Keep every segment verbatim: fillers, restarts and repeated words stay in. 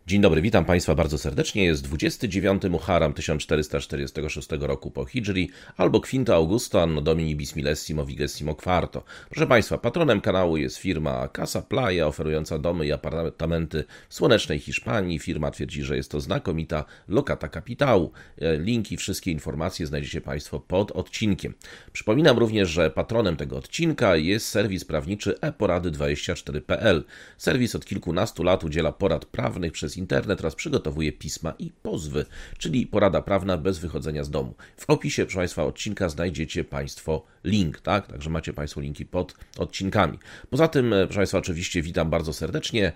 Dzień dobry, witam Państwa bardzo serdecznie. Jest dwudziestego dziewiątego Muharram tysiąc czterysta czterdziestego szóstego roku po Hidżri, albo Quinto Augusto Anno Domini Bismillesimo Vigésimo Quarto. Proszę Państwa, patronem kanału jest firma Casa Playa, oferująca domy i apartamenty w słonecznej Hiszpanii. Firma twierdzi, że jest to znakomita lokata kapitału. Linki, wszystkie informacje znajdziecie Państwo pod odcinkiem. Przypominam również, że patronem tego odcinka jest serwis prawniczy e porady dwadzieścia cztery kropka p l. Serwis od kilkunastu lat udziela porad prawnych przez internet oraz przygotowuje pisma i pozwy, czyli porada prawna bez wychodzenia z domu. W opisie, proszę Państwa, odcinka znajdziecie Państwo link, tak? Także macie Państwo linki pod odcinkami. Poza tym, proszę Państwa, oczywiście witam bardzo serdecznie.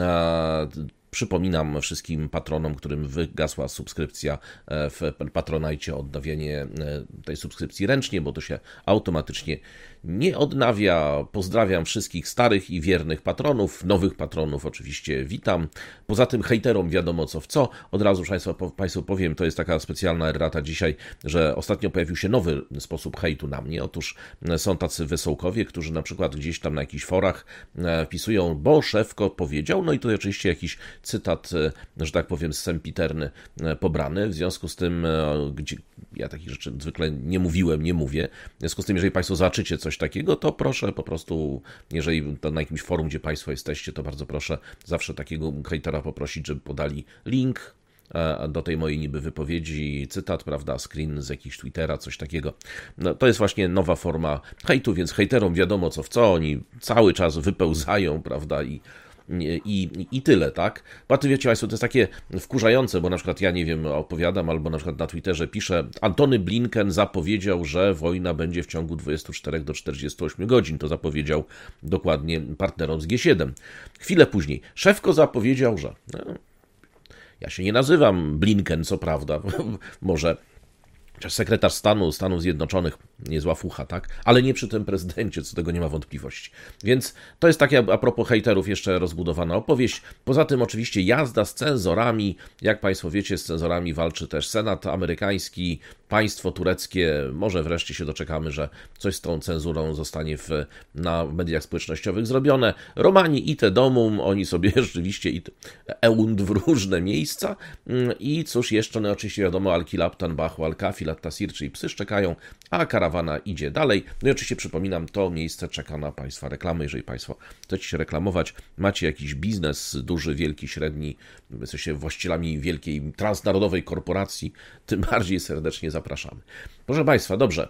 Przypominam wszystkim patronom, którym wygasła subskrypcja w Patronite, odnowienie tej subskrypcji ręcznie, bo to się automatycznie nie odnawia. Pozdrawiam wszystkich starych i wiernych patronów, nowych patronów oczywiście witam. Poza tym hejterom wiadomo co w co. Od razu Państwu, Państwu powiem, to jest taka specjalna errata dzisiaj, że ostatnio pojawił się nowy sposób hejtu na mnie. Otóż są tacy wesołkowie, którzy na przykład gdzieś tam na jakichś forach wpisują, bo szefko powiedział, no i tutaj oczywiście jakiś cytat, że tak powiem, sempiterny pobrany. W związku z tym, gdzie ja takich rzeczy zwykle nie mówiłem, nie mówię. W związku z tym, jeżeli Państwo zobaczycie coś takiego, to proszę po prostu, jeżeli to na jakimś forum, gdzie Państwo jesteście, to bardzo proszę zawsze takiego hejtera poprosić, żeby podali link do tej mojej niby wypowiedzi, cytat, prawda, screen z jakiegoś Twittera, coś takiego. No, to jest właśnie nowa forma hejtu, więc hejterom wiadomo co w co, oni cały czas wypełzają, prawda, i I, i tyle, tak? Bo ty wiecie Państwo, to jest takie wkurzające, bo na przykład ja nie wiem, opowiadam, albo na przykład na Twitterze piszę, Antony Blinken zapowiedział, że wojna będzie w ciągu dwudziestu czterech do czterdziestu ośmiu godzin. To zapowiedział dokładnie partnerom z G siedem. Chwilę później szefko zapowiedział, że no, ja się nie nazywam Blinken, co prawda, może sekretarz stanu Stanów Zjednoczonych, niezła fucha, tak? Ale nie przy tym prezydencie, co tego nie ma wątpliwości. Więc to jest takie, a propos hejterów, jeszcze rozbudowana opowieść. Poza tym oczywiście jazda z cenzorami. Jak Państwo wiecie, z cenzorami walczy też Senat amerykański, państwo tureckie. Może wreszcie się doczekamy, że coś z tą cenzurą zostanie w, na mediach społecznościowych zrobione. Romani ite domum, oni sobie rzeczywiście it eund w różne miejsca. I cóż jeszcze, no oczywiście wiadomo, Al-Kilab, Bahu, Al-Kafil, At-Tasir, czyli psy szczekają, a karawana idzie dalej. No i oczywiście przypominam, to miejsce czeka na Państwa reklamy. Jeżeli Państwo chcecie się reklamować, macie jakiś biznes duży, wielki, średni, jesteście właścicielami wielkiej, transnarodowej korporacji, tym bardziej serdecznie zapraszamy. Proszę Państwa, dobrze.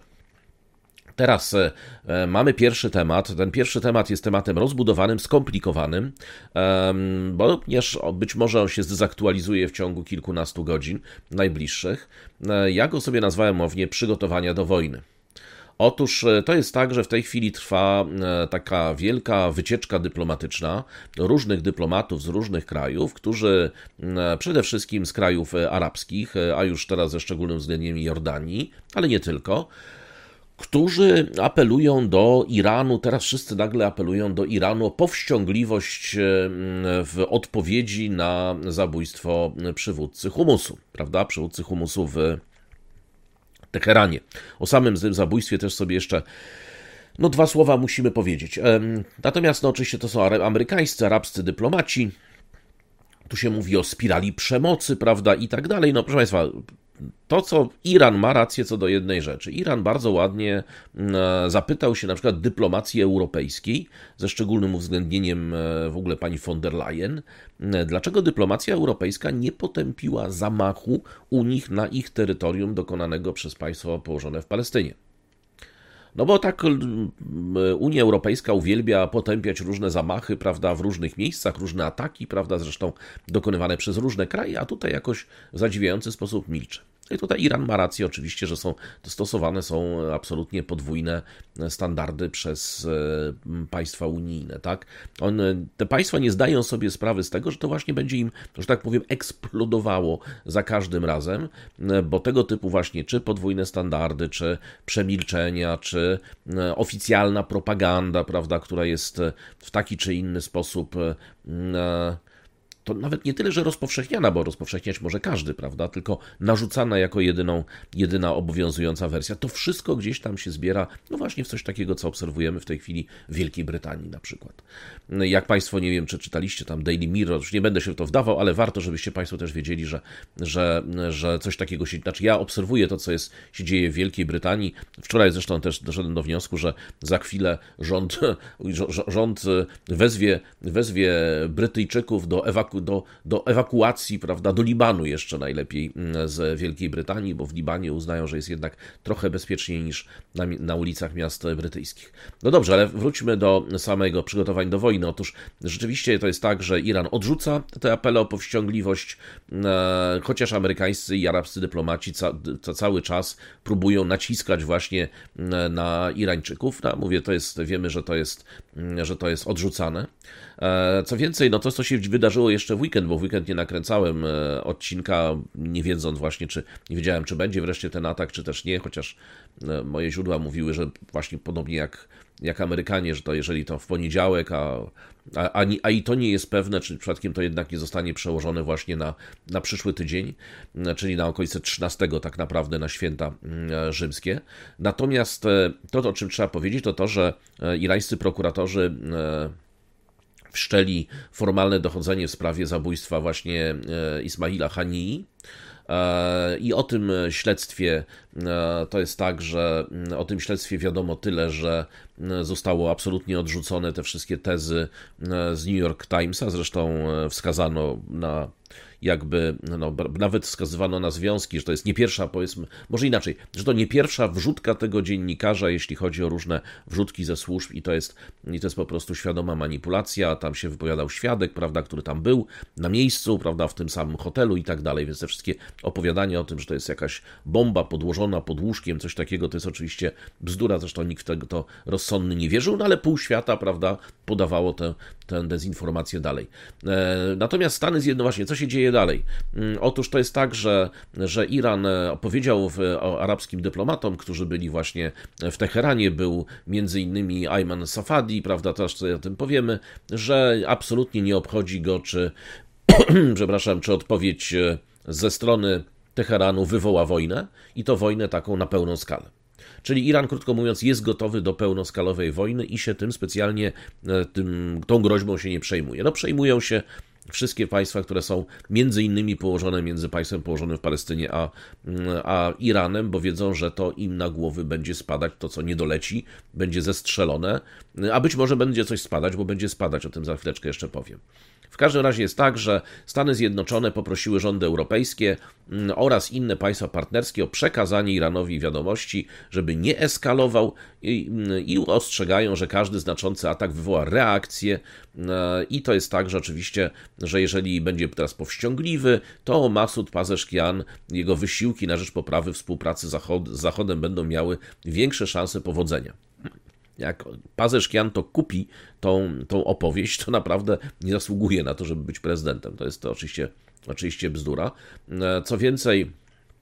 Teraz e, mamy pierwszy temat. Ten pierwszy temat jest tematem rozbudowanym, skomplikowanym, e, bo również być może on się zdezaktualizuje w ciągu kilkunastu godzin najbliższych. E, ja go sobie nazwałem mownie przygotowania do wojny. Otóż to jest tak, że w tej chwili trwa taka wielka wycieczka dyplomatyczna różnych dyplomatów z różnych krajów, którzy przede wszystkim z krajów arabskich, a już teraz ze szczególnym uwzględnieniem Jordanii, ale nie tylko, którzy apelują do Iranu, teraz wszyscy nagle apelują do Iranu o powściągliwość w odpowiedzi na zabójstwo przywódcy humusu, prawda, przywódcy humusu w Teheranie. O samym zabójstwie też sobie jeszcze no dwa słowa musimy powiedzieć. Natomiast no oczywiście to są amerykańscy, arabscy dyplomaci. Tu się mówi o spirali przemocy, prawda, i tak dalej. No proszę Państwa, to co Iran ma rację co do jednej rzeczy. Iran bardzo ładnie zapytał się na przykład dyplomacji europejskiej, ze szczególnym uwzględnieniem w ogóle pani von der Leyen, dlaczego dyplomacja europejska nie potępiła zamachu u nich na ich terytorium dokonanego przez państwo położone w Palestynie. No bo tak Unia Europejska uwielbia potępiać różne zamachy, prawda, w różnych miejscach, różne ataki, prawda, zresztą dokonywane przez różne kraje, a tutaj jakoś w zadziwiający sposób milczy. I tutaj Iran ma rację oczywiście, że są stosowane są absolutnie podwójne standardy przez państwa unijne, tak? On, te państwa nie zdają sobie sprawy z tego, że to właśnie będzie im, że tak powiem, eksplodowało za każdym razem, bo tego typu właśnie czy podwójne standardy, czy przemilczenia, czy oficjalna propaganda, prawda, która jest w taki czy inny sposób to nawet nie tyle, że rozpowszechniana, bo rozpowszechniać może każdy, prawda, tylko narzucana jako jedyną, jedyna obowiązująca wersja. To wszystko gdzieś tam się zbiera, no właśnie w coś takiego, co obserwujemy w tej chwili w Wielkiej Brytanii na przykład. Jak Państwo, nie wiem, czy czytaliście tam Daily Mirror, już nie będę się w to wdawał, ale warto, żebyście Państwo też wiedzieli, że, że, że coś takiego się, znaczy ja obserwuję to, co jest, się dzieje w Wielkiej Brytanii. Wczoraj zresztą też doszedłem do wniosku, że za chwilę rząd, rząd wezwie, wezwie Brytyjczyków do, ewaku, do, do ewakuacji, prawda, do Libanu jeszcze najlepiej z Wielkiej Brytanii, bo w Libanie uznają, że jest jednak trochę bezpieczniej niż na, na ulicach miast brytyjskich. No dobrze, ale wróćmy do samego przygotowań do wojny. Otóż rzeczywiście to jest tak, że Iran odrzuca te apele o powściągliwość, e, chociaż amerykańscy i arabscy dyplomaci ca, ca, cały czas próbują naciskać właśnie na Irańczyków. No, mówię, to jest, wiemy, że to jest, że to jest odrzucane. E, co więcej, no to, co się wydarzyło jeszcze w weekend, bo w weekend nie nakręcałem e, odcinka, nie wiedząc właśnie, czy nie wiedziałem, czy będzie wreszcie ten atak, czy też nie, chociaż e, moje źródła mówiły, że właśnie podobnie jak jak Amerykanie, że to jeżeli to w poniedziałek, a, a, a, a i to nie jest pewne, czy przypadkiem to jednak nie zostanie przełożone właśnie na, na przyszły tydzień, czyli na okolice trzynastego tak naprawdę na święta rzymskie. Natomiast to, o czym trzeba powiedzieć, to to, że irańscy prokuratorzy wszczęli formalne dochodzenie w sprawie zabójstwa właśnie Ismaila Hanii. I o tym śledztwie, to jest tak, że o tym śledztwie wiadomo tyle, że zostało absolutnie odrzucone te wszystkie tezy z New York Timesa, zresztą wskazano na jakby, no, nawet wskazywano na związki, że to jest nie pierwsza, powiedzmy, może inaczej, że to nie pierwsza wrzutka tego dziennikarza, jeśli chodzi o różne wrzutki ze służb i to jest, i to jest po prostu świadoma manipulacja, tam się wypowiadał świadek, prawda, który tam był na miejscu, prawda, w tym samym hotelu i tak dalej, więc te wszystkie opowiadania o tym, że to jest jakaś bomba podłożona pod łóżkiem, coś takiego, to jest oczywiście bzdura, zresztą nikt w tego to rozsądny nie wierzył, no ale pół świata, prawda, podawało tę, tę dezinformację dalej. E, natomiast Stany Zjednoczone, właśnie, co się dzieje dalej? Otóż to jest tak, że, że Iran opowiedział w, o arabskim dyplomatom, którzy byli właśnie w Teheranie, był między innymi Ayman Safadi, prawda, też co o tym powiemy, że absolutnie nie obchodzi go, czy, przepraszam, czy odpowiedź ze strony Teheranu wywoła wojnę i to wojnę taką na pełną skalę. Czyli Iran, krótko mówiąc, jest gotowy do pełnoskalowej wojny i się tym specjalnie, tym, tą groźbą się nie przejmuje. No przejmują się wszystkie państwa, które są między innymi położone między państwem położonym w Palestynie a, a Iranem, bo wiedzą, że to im na głowy będzie spadać, to co nie doleci, będzie zestrzelone, a być może będzie coś spadać, bo będzie spadać, o tym za chwileczkę jeszcze powiem. W każdym razie jest tak, że Stany Zjednoczone poprosiły rządy europejskie oraz inne państwa partnerskie o przekazanie Iranowi wiadomości, żeby nie eskalował i, i ostrzegają, że każdy znaczący atak wywoła reakcję i to jest tak, że oczywiście, że jeżeli będzie teraz powściągliwy, to Masud Pazeszkian, jego wysiłki na rzecz poprawy współpracy Zachod- z Zachodem będą miały większe szanse powodzenia. Jak Pazeszkian to kupi tą, tą opowieść, to naprawdę nie zasługuje na to, żeby być prezydentem. To jest to oczywiście, oczywiście bzdura. Co więcej,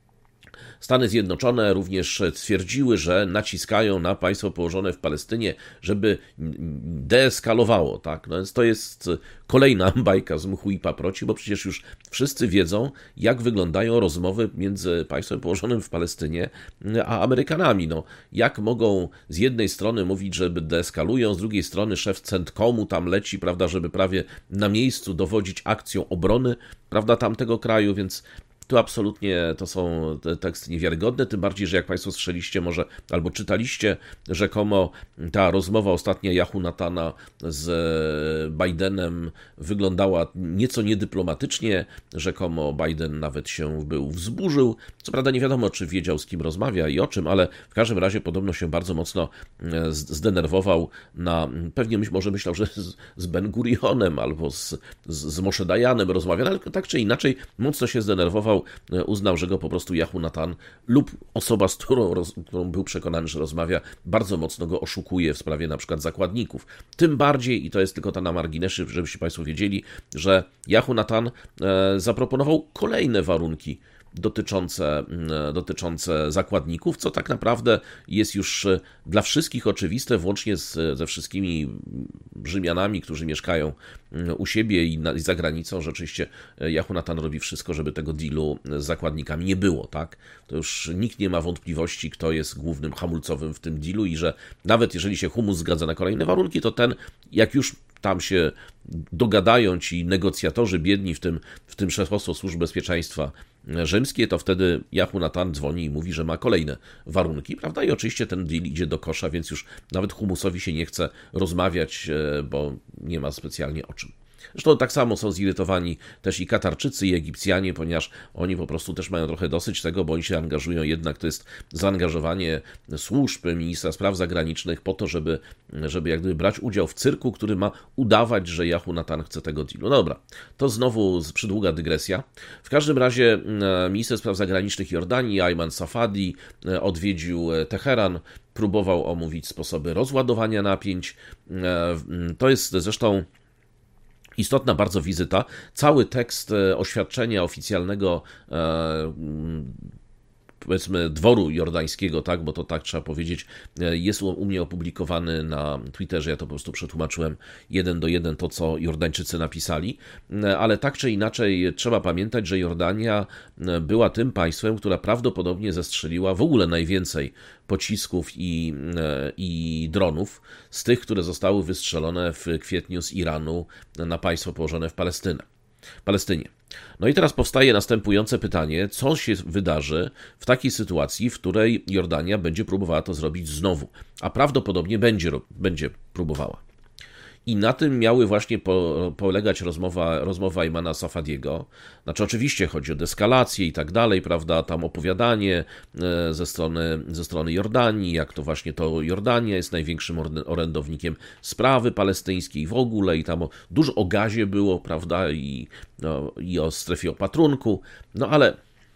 Stany Zjednoczone również stwierdziły, że naciskają na państwo położone w Palestynie, żeby deeskalowało, tak? No więc to jest kolejna bajka z mchu i paproci, bo przecież już wszyscy wiedzą, jak wyglądają rozmowy między państwem położonym w Palestynie a Amerykanami. No, jak mogą z jednej strony mówić, żeby deeskalują, z drugiej strony szef Centkomu tam leci, prawda, żeby prawie na miejscu dowodzić akcją obrony, prawda, tamtego kraju, więc tu absolutnie to są te teksty niewiarygodne, tym bardziej, że jak Państwo słyszeliście może, albo czytaliście, rzekomo ta rozmowa ostatnia Yahu Natana z Bidenem wyglądała nieco niedyplomatycznie, rzekomo Biden nawet się był wzburzył, co prawda nie wiadomo, czy wiedział, z kim rozmawia i o czym, ale w każdym razie podobno się bardzo mocno zdenerwował na, pewnie może myślał, że z, z Ben Gurionem albo z, z, z Moshe Dayanem rozmawia, ale tak czy inaczej mocno się zdenerwował, uznał, że go po prostu Yahu Natan lub osoba, z którą, roz, którą był przekonany, że rozmawia, bardzo mocno go oszukuje w sprawie na przykład zakładników. Tym bardziej, i to jest tylko ta na marginesie, żebyście Państwo wiedzieli, że Yahu Natan e, zaproponował kolejne warunki dotyczące, dotyczące zakładników, co tak naprawdę jest już dla wszystkich oczywiste, włącznie z, ze wszystkimi Rzymianami, którzy mieszkają u siebie i, na, i za granicą, że oczywiście Jehonatan robi wszystko, żeby tego dealu z zakładnikami nie było, tak? To już nikt nie ma wątpliwości, kto jest głównym hamulcowym w tym dealu i że nawet jeżeli się Humus zgadza na kolejne warunki, to ten, jak już tam się dogadają ci negocjatorzy biedni, w tym, w tym szefostwo Służb Bezpieczeństwa Rzymskie, to wtedy Jehonatan dzwoni i mówi, że ma kolejne warunki, prawda? I oczywiście ten deal idzie do kosza, więc już nawet Humusowi się nie chce rozmawiać, bo nie ma specjalnie o czym. Zresztą tak samo są zirytowani też i Katarczycy, i Egipcjanie, ponieważ oni po prostu też mają trochę dosyć tego, bo oni się angażują jednak, to jest zaangażowanie służb, ministra spraw zagranicznych po to, żeby, żeby jak gdyby brać udział w cyrku, który ma udawać, że Jehonatan chce tego dealu. No dobra, to znowu przydługa dygresja. W każdym razie minister spraw zagranicznych Jordanii, Ayman Safadi, odwiedził Teheran, próbował omówić sposoby rozładowania napięć. To jest zresztą istotna bardzo wizyta. Cały tekst oświadczenia oficjalnego, powiedzmy, dworu jordańskiego, tak, bo to tak trzeba powiedzieć, jest u mnie opublikowany na Twitterze, ja to po prostu przetłumaczyłem jeden do jeden to, co Jordańczycy napisali, ale tak czy inaczej trzeba pamiętać, że Jordania była tym państwem, która prawdopodobnie zestrzeliła w ogóle najwięcej pocisków i, i dronów z tych, które zostały wystrzelone w kwietniu z Iranu na państwo położone w Palestynę. Palestynie. No i teraz powstaje następujące pytanie, co się wydarzy w takiej sytuacji, w której Jordania będzie próbowała to zrobić znowu, a prawdopodobnie będzie, będzie próbowała. I na tym miały właśnie po, polegać rozmowa, rozmowa Aymana Safadiego. Znaczy oczywiście chodzi o deskalację i tak dalej, prawda, tam opowiadanie ze strony, ze strony Jordanii, jak to właśnie to Jordania jest największym orędownikiem sprawy palestyńskiej w ogóle i tam o, dużo o gazie było, prawda, i, no, i o strefie opatrunku, no ale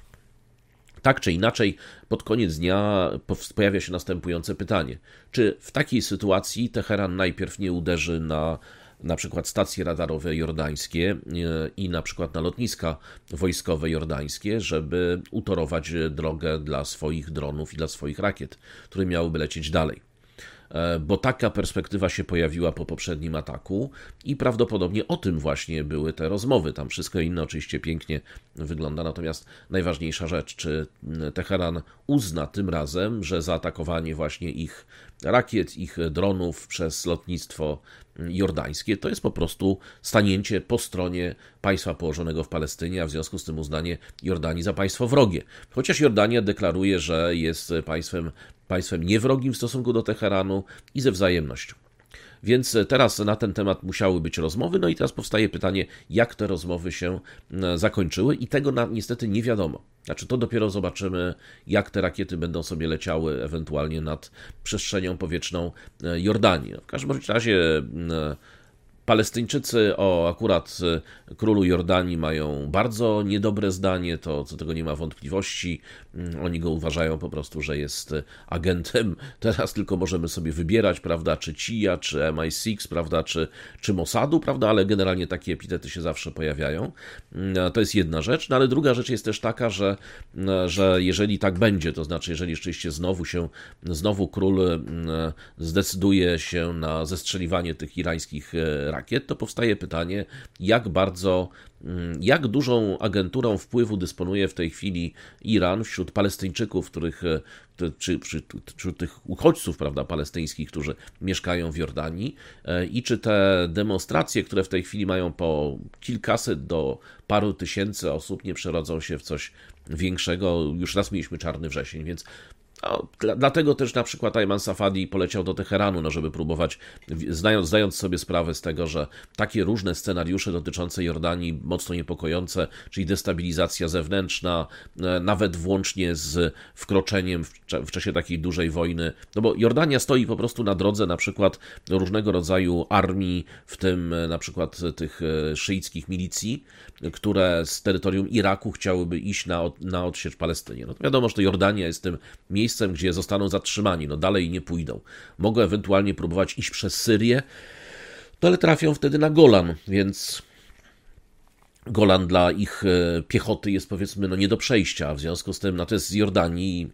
tak czy inaczej, pod koniec dnia pojawia się następujące pytanie. Czy w takiej sytuacji Teheran najpierw nie uderzy na na przykład stacje radarowe jordańskie i na przykład na lotniska wojskowe jordańskie, żeby utorować drogę dla swoich dronów i dla swoich rakiet, które miałyby lecieć dalej? Bo taka perspektywa się pojawiła po poprzednim ataku i prawdopodobnie o tym właśnie były te rozmowy. Tam wszystko inne oczywiście pięknie wygląda, natomiast najważniejsza rzecz, czy Teheran uzna tym razem, że zaatakowanie właśnie ich rakiet, ich dronów przez lotnictwo jordańskie to jest po prostu stanięcie po stronie państwa położonego w Palestynie, a w związku z tym uznanie Jordanii za państwo wrogie. Chociaż Jordania deklaruje, że jest państwem, państwem niewrogim w stosunku do Teheranu i ze wzajemnością. Więc teraz na ten temat musiały być rozmowy, no i teraz powstaje pytanie, jak te rozmowy się zakończyły i tego na, niestety nie wiadomo. Znaczy to dopiero zobaczymy, jak te rakiety będą sobie leciały ewentualnie nad przestrzenią powietrzną Jordanii. W każdym razie Palestyńczycy o akurat królu Jordanii mają bardzo niedobre zdanie, to co do tego nie ma wątpliwości. Oni go uważają po prostu, że jest agentem. Teraz tylko możemy sobie wybierać, prawda, czy C I A, czy M I sześć, prawda, czy, czy Mossadu, prawda, ale generalnie takie epitety się zawsze pojawiają. To jest jedna rzecz, no ale druga rzecz jest też taka, że, że jeżeli tak będzie, to znaczy jeżeli rzeczywiście znowu się, znowu król zdecyduje się na zestrzeliwanie tych irańskich rakiet, to powstaje pytanie, jak bardzo, jak dużą agenturą wpływu dysponuje w tej chwili Iran wśród Palestyńczyków, których, czy, czy, czy tych uchodźców, prawda, palestyńskich, którzy mieszkają w Jordanii i czy te demonstracje, które w tej chwili mają po kilkaset do paru tysięcy osób, nie przerodzą się w coś większego. Już raz mieliśmy czarny wrzesień, więc no, dlatego też na przykład Ayman Safadi poleciał do Teheranu, no żeby próbować, zdając, zdając sobie sprawę z tego, że takie różne scenariusze dotyczące Jordanii, mocno niepokojące, czyli destabilizacja zewnętrzna, nawet włącznie z wkroczeniem w, w czasie takiej dużej wojny, no bo Jordania stoi po prostu na drodze na przykład różnego rodzaju armii, w tym na przykład tych szyickich milicji, które z terytorium Iraku chciałyby iść na, na odsiecz Palestynie. No to wiadomo, że to Jordania jest tym miejscem, gdzie zostaną zatrzymani, no dalej nie pójdą. Mogą ewentualnie próbować iść przez Syrię, no ale trafią wtedy na Golan, więc Golan dla ich piechoty jest, powiedzmy, no nie do przejścia, w związku z tym, no to jest z Jordanii,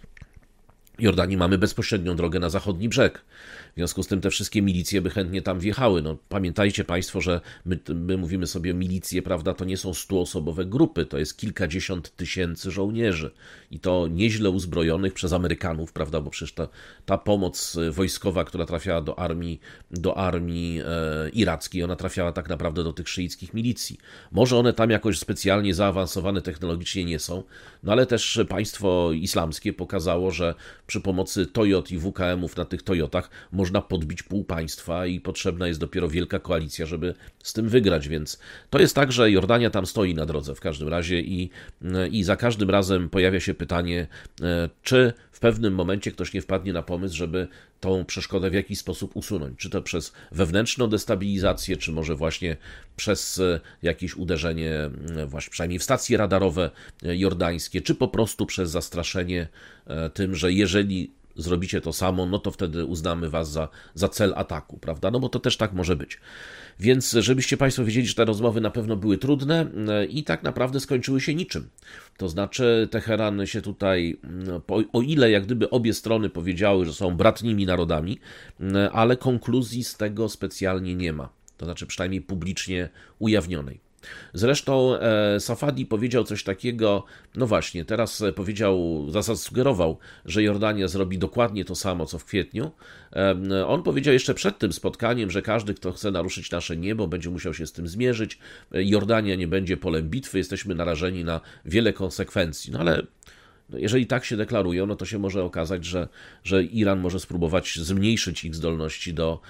Jordanii mamy bezpośrednią drogę na zachodni brzeg. W związku z tym te wszystkie milicje by chętnie tam wjechały. No, pamiętajcie Państwo, że my, my mówimy sobie milicje, prawda, to nie są stuosobowe grupy, to jest kilkadziesiąt tysięcy żołnierzy i to nieźle uzbrojonych przez Amerykanów, prawda, bo przecież ta, ta pomoc wojskowa, która trafiała do armii, do armii e, irackiej, ona trafiała tak naprawdę do tych szyickich milicji. Może one tam jakoś specjalnie zaawansowane technologicznie nie są, no ale też państwo islamskie pokazało, że przy pomocy Toyot i W K M ów na tych Toyotach można podbić pół państwa i potrzebna jest dopiero wielka koalicja, żeby z tym wygrać, więc to jest tak, że Jordania tam stoi na drodze w każdym razie i, i za każdym razem pojawia się pytanie, czy w pewnym momencie ktoś nie wpadnie na pomysł, żeby tą przeszkodę w jakiś sposób usunąć, czy to przez wewnętrzną destabilizację, czy może właśnie przez jakieś uderzenie właśnie przynajmniej w stacje radarowe jordańskie, czy po prostu przez zastraszenie tym, że jeżeli zrobicie to samo, no to wtedy uznamy was za, za cel ataku, prawda? No bo to też tak może być. Więc żebyście Państwo wiedzieli, że te rozmowy na pewno były trudne i tak naprawdę skończyły się niczym. To znaczy Teheran się tutaj, o ile jak gdyby obie strony powiedziały, że są bratnimi narodami, ale konkluzji z tego specjalnie nie ma. To znaczy przynajmniej publicznie ujawnionej. Zresztą e, Safadi powiedział coś takiego, no właśnie, teraz powiedział, zasugerował, że Jordania zrobi dokładnie to samo, co w kwietniu. E, on powiedział jeszcze przed tym spotkaniem, że każdy, kto chce naruszyć nasze niebo, będzie musiał się z tym zmierzyć. Jordania nie będzie polem bitwy, jesteśmy narażeni na wiele konsekwencji. No ale jeżeli tak się deklarują, no to się może okazać, że, że Iran może spróbować zmniejszyć ich zdolności do,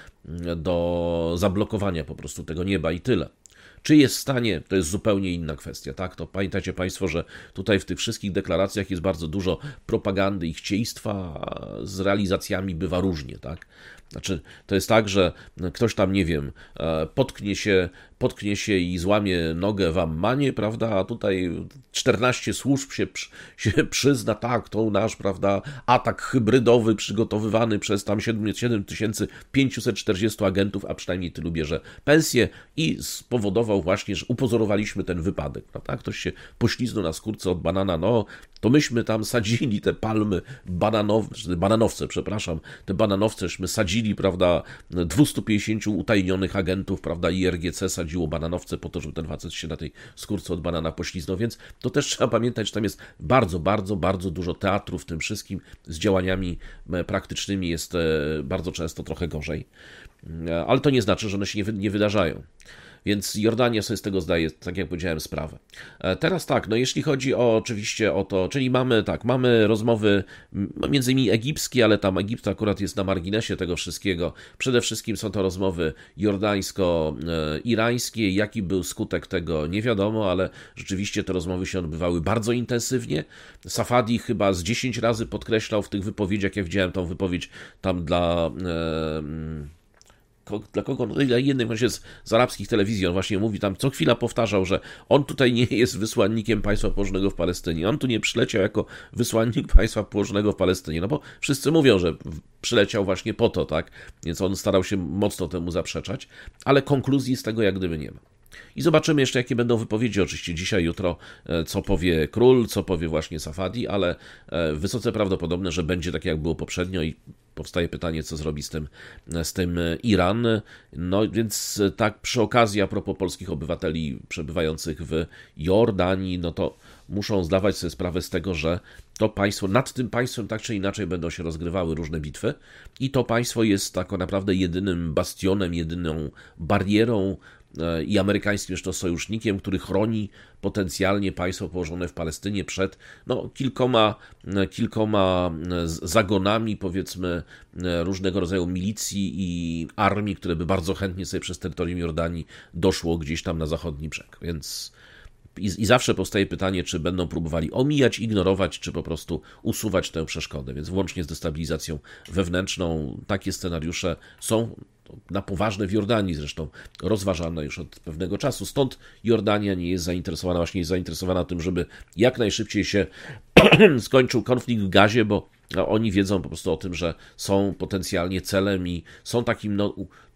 do zablokowania po prostu tego nieba i tyle. Czy jest w stanie, to jest zupełnie inna kwestia, tak? To pamiętajcie Państwo, że tutaj w tych wszystkich deklaracjach jest bardzo dużo propagandy i chcieństwa, a z realizacjami bywa różnie, tak? Znaczy, to jest tak, że ktoś tam, nie wiem, potknie się, potknie się i złamie nogę w Ammanie, prawda, a tutaj czternaście służb się, się przyzna, tak, to nasz, prawda, atak hybrydowy przygotowywany przez tam siedem tysięcy pięćset czterdziestu agentów, a przynajmniej tylu bierze pensję i spowodował właśnie, że upozorowaliśmy ten wypadek, prawda, ktoś się pośliznął na skórce od banana, no, to myśmy tam sadzili te palmy bananowe, bananowce, przepraszam, te bananowceśmy sadzili, prawda, dwieście pięćdziesiąt utajnionych agentów, prawda, I R G C sadziło bananowce po to, żeby ten facet się na tej skórce od banana pośliznął, więc to też trzeba pamiętać, że tam jest bardzo, bardzo, bardzo dużo teatru w tym wszystkim, z działaniami praktycznymi jest bardzo często trochę gorzej, ale to nie znaczy, że one się nie, nie wydarzają. Więc Jordania sobie z tego zdaje, tak jak powiedziałem, sprawę. Teraz tak, no jeśli chodzi o oczywiście o to, czyli mamy tak, mamy rozmowy między innymi egipskie, ale tam Egipt akurat jest na marginesie tego wszystkiego. Przede wszystkim są to rozmowy jordańsko-irańskie. Jaki był skutek tego, nie wiadomo, ale rzeczywiście te rozmowy się odbywały bardzo intensywnie. Safadi chyba z dziesięć razy podkreślał w tych wypowiedziach, jak widziałem tą wypowiedź tam dla... E, dla kogo? No dla jednej właśnie z, z arabskich telewizji, on właśnie mówi tam, co chwila powtarzał, że on tutaj nie jest wysłannikiem państwa położonego w Palestynie, on tu nie przyleciał jako wysłannik państwa położonego w Palestynie, no bo wszyscy mówią, że przyleciał właśnie po to, tak, więc on starał się mocno temu zaprzeczać, ale konkluzji z tego jak gdyby nie ma. I zobaczymy jeszcze, jakie będą wypowiedzi, oczywiście dzisiaj, jutro, co powie król, co powie właśnie Safadi, ale wysoce prawdopodobne, że będzie tak, jak było poprzednio i powstaje pytanie, co zrobi z tym, z tym Iran. No więc tak przy okazji, a propos polskich obywateli przebywających w Jordanii, no to muszą zdawać sobie sprawę z tego, że to państwo, nad tym państwem tak czy inaczej będą się rozgrywały różne bitwy i to państwo jest tak naprawdę jedynym bastionem, jedyną barierą i amerykańskim zresztą sojusznikiem, który chroni potencjalnie państwo położone w Palestynie przed no, kilkoma, kilkoma zagonami, powiedzmy, różnego rodzaju milicji i armii, które by bardzo chętnie sobie przez terytorium Jordanii doszło gdzieś tam na zachodni brzeg. Więc i, i zawsze powstaje pytanie, czy będą próbowali omijać, ignorować, czy po prostu usuwać tę przeszkodę. Więc włącznie z destabilizacją wewnętrzną takie scenariusze są na poważne w Jordanii zresztą rozważane już od pewnego czasu. Stąd Jordania nie jest zainteresowana, właśnie jest zainteresowana tym, żeby jak najszybciej się skończył konflikt w Gazie, bo oni wiedzą po prostu o tym, że są potencjalnie celem i są takim no,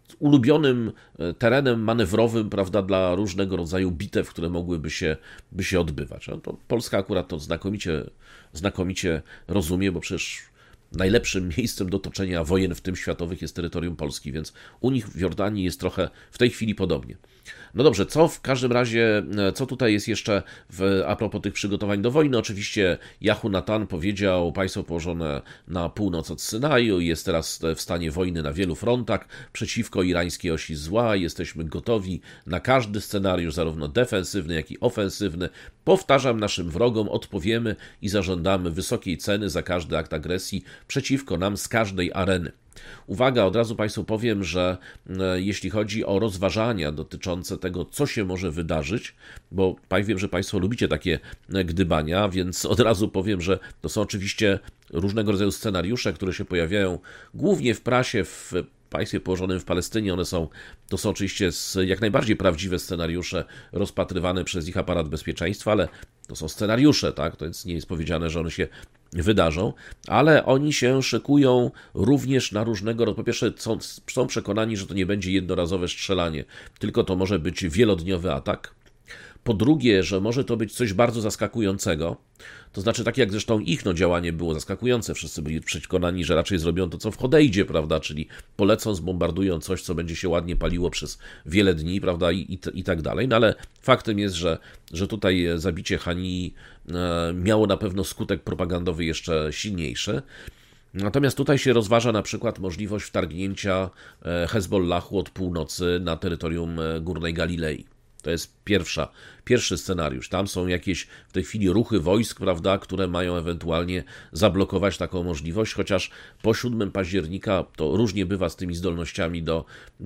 ulubionym terenem manewrowym, prawda, dla różnego rodzaju bitew, które mogłyby się, by się odbywać. No to Polska akurat to znakomicie, znakomicie rozumie, bo przecież najlepszym miejscem do toczenia wojen, w tym światowych, jest terytorium Polski, więc u nich w Jordanii jest trochę w tej chwili podobnie. No dobrze, co w każdym razie, co tutaj jest jeszcze w, a propos tych przygotowań do wojny? Oczywiście Jehonatan powiedział, państwo położone na północ od Synaju jest teraz w stanie wojny na wielu frontach przeciwko irańskiej osi zła, jesteśmy gotowi na każdy scenariusz, zarówno defensywny, jak i ofensywny. Powtarzam, naszym wrogom odpowiemy i zażądamy wysokiej ceny za każdy akt agresji przeciwko nam z każdej areny. Uwaga, od razu Państwu powiem, że jeśli chodzi o rozważania dotyczące tego, co się może wydarzyć, bo wiem, że Państwo lubicie takie gdybania, więc od razu powiem, że to są oczywiście różnego rodzaju scenariusze, które się pojawiają głównie w prasie, w państwie położonym w Palestynie. One są, to są oczywiście jak najbardziej prawdziwe scenariusze rozpatrywane przez ich aparat bezpieczeństwa, ale to są scenariusze, tak? To więc nie jest powiedziane, że one się wydarzą, ale oni się szykują również na różnego rodzaju. Po pierwsze, są, są przekonani, że to nie będzie jednorazowe strzelanie, tylko to może być wielodniowy atak. Po drugie, że może to być coś bardzo zaskakującego, to znaczy tak jak zresztą ich no, działanie było zaskakujące, wszyscy byli przekonani, że raczej zrobią to, co w Hodejdzie, prawda, czyli polecą, zbombardują coś, co będzie się ładnie paliło przez wiele dni, prawda, i, i, i tak dalej, no ale faktem jest, że, że tutaj zabicie Hanii e, miało na pewno skutek propagandowy jeszcze silniejszy. Natomiast tutaj się rozważa na przykład możliwość wtargnięcia Hezbollahu od północy na terytorium Górnej Galilei. To jest pierwsza, pierwszy scenariusz. Tam są jakieś w tej chwili ruchy wojsk, prawda, które mają ewentualnie zablokować taką możliwość, chociaż po siódmego października to różnie bywa z tymi zdolnościami do,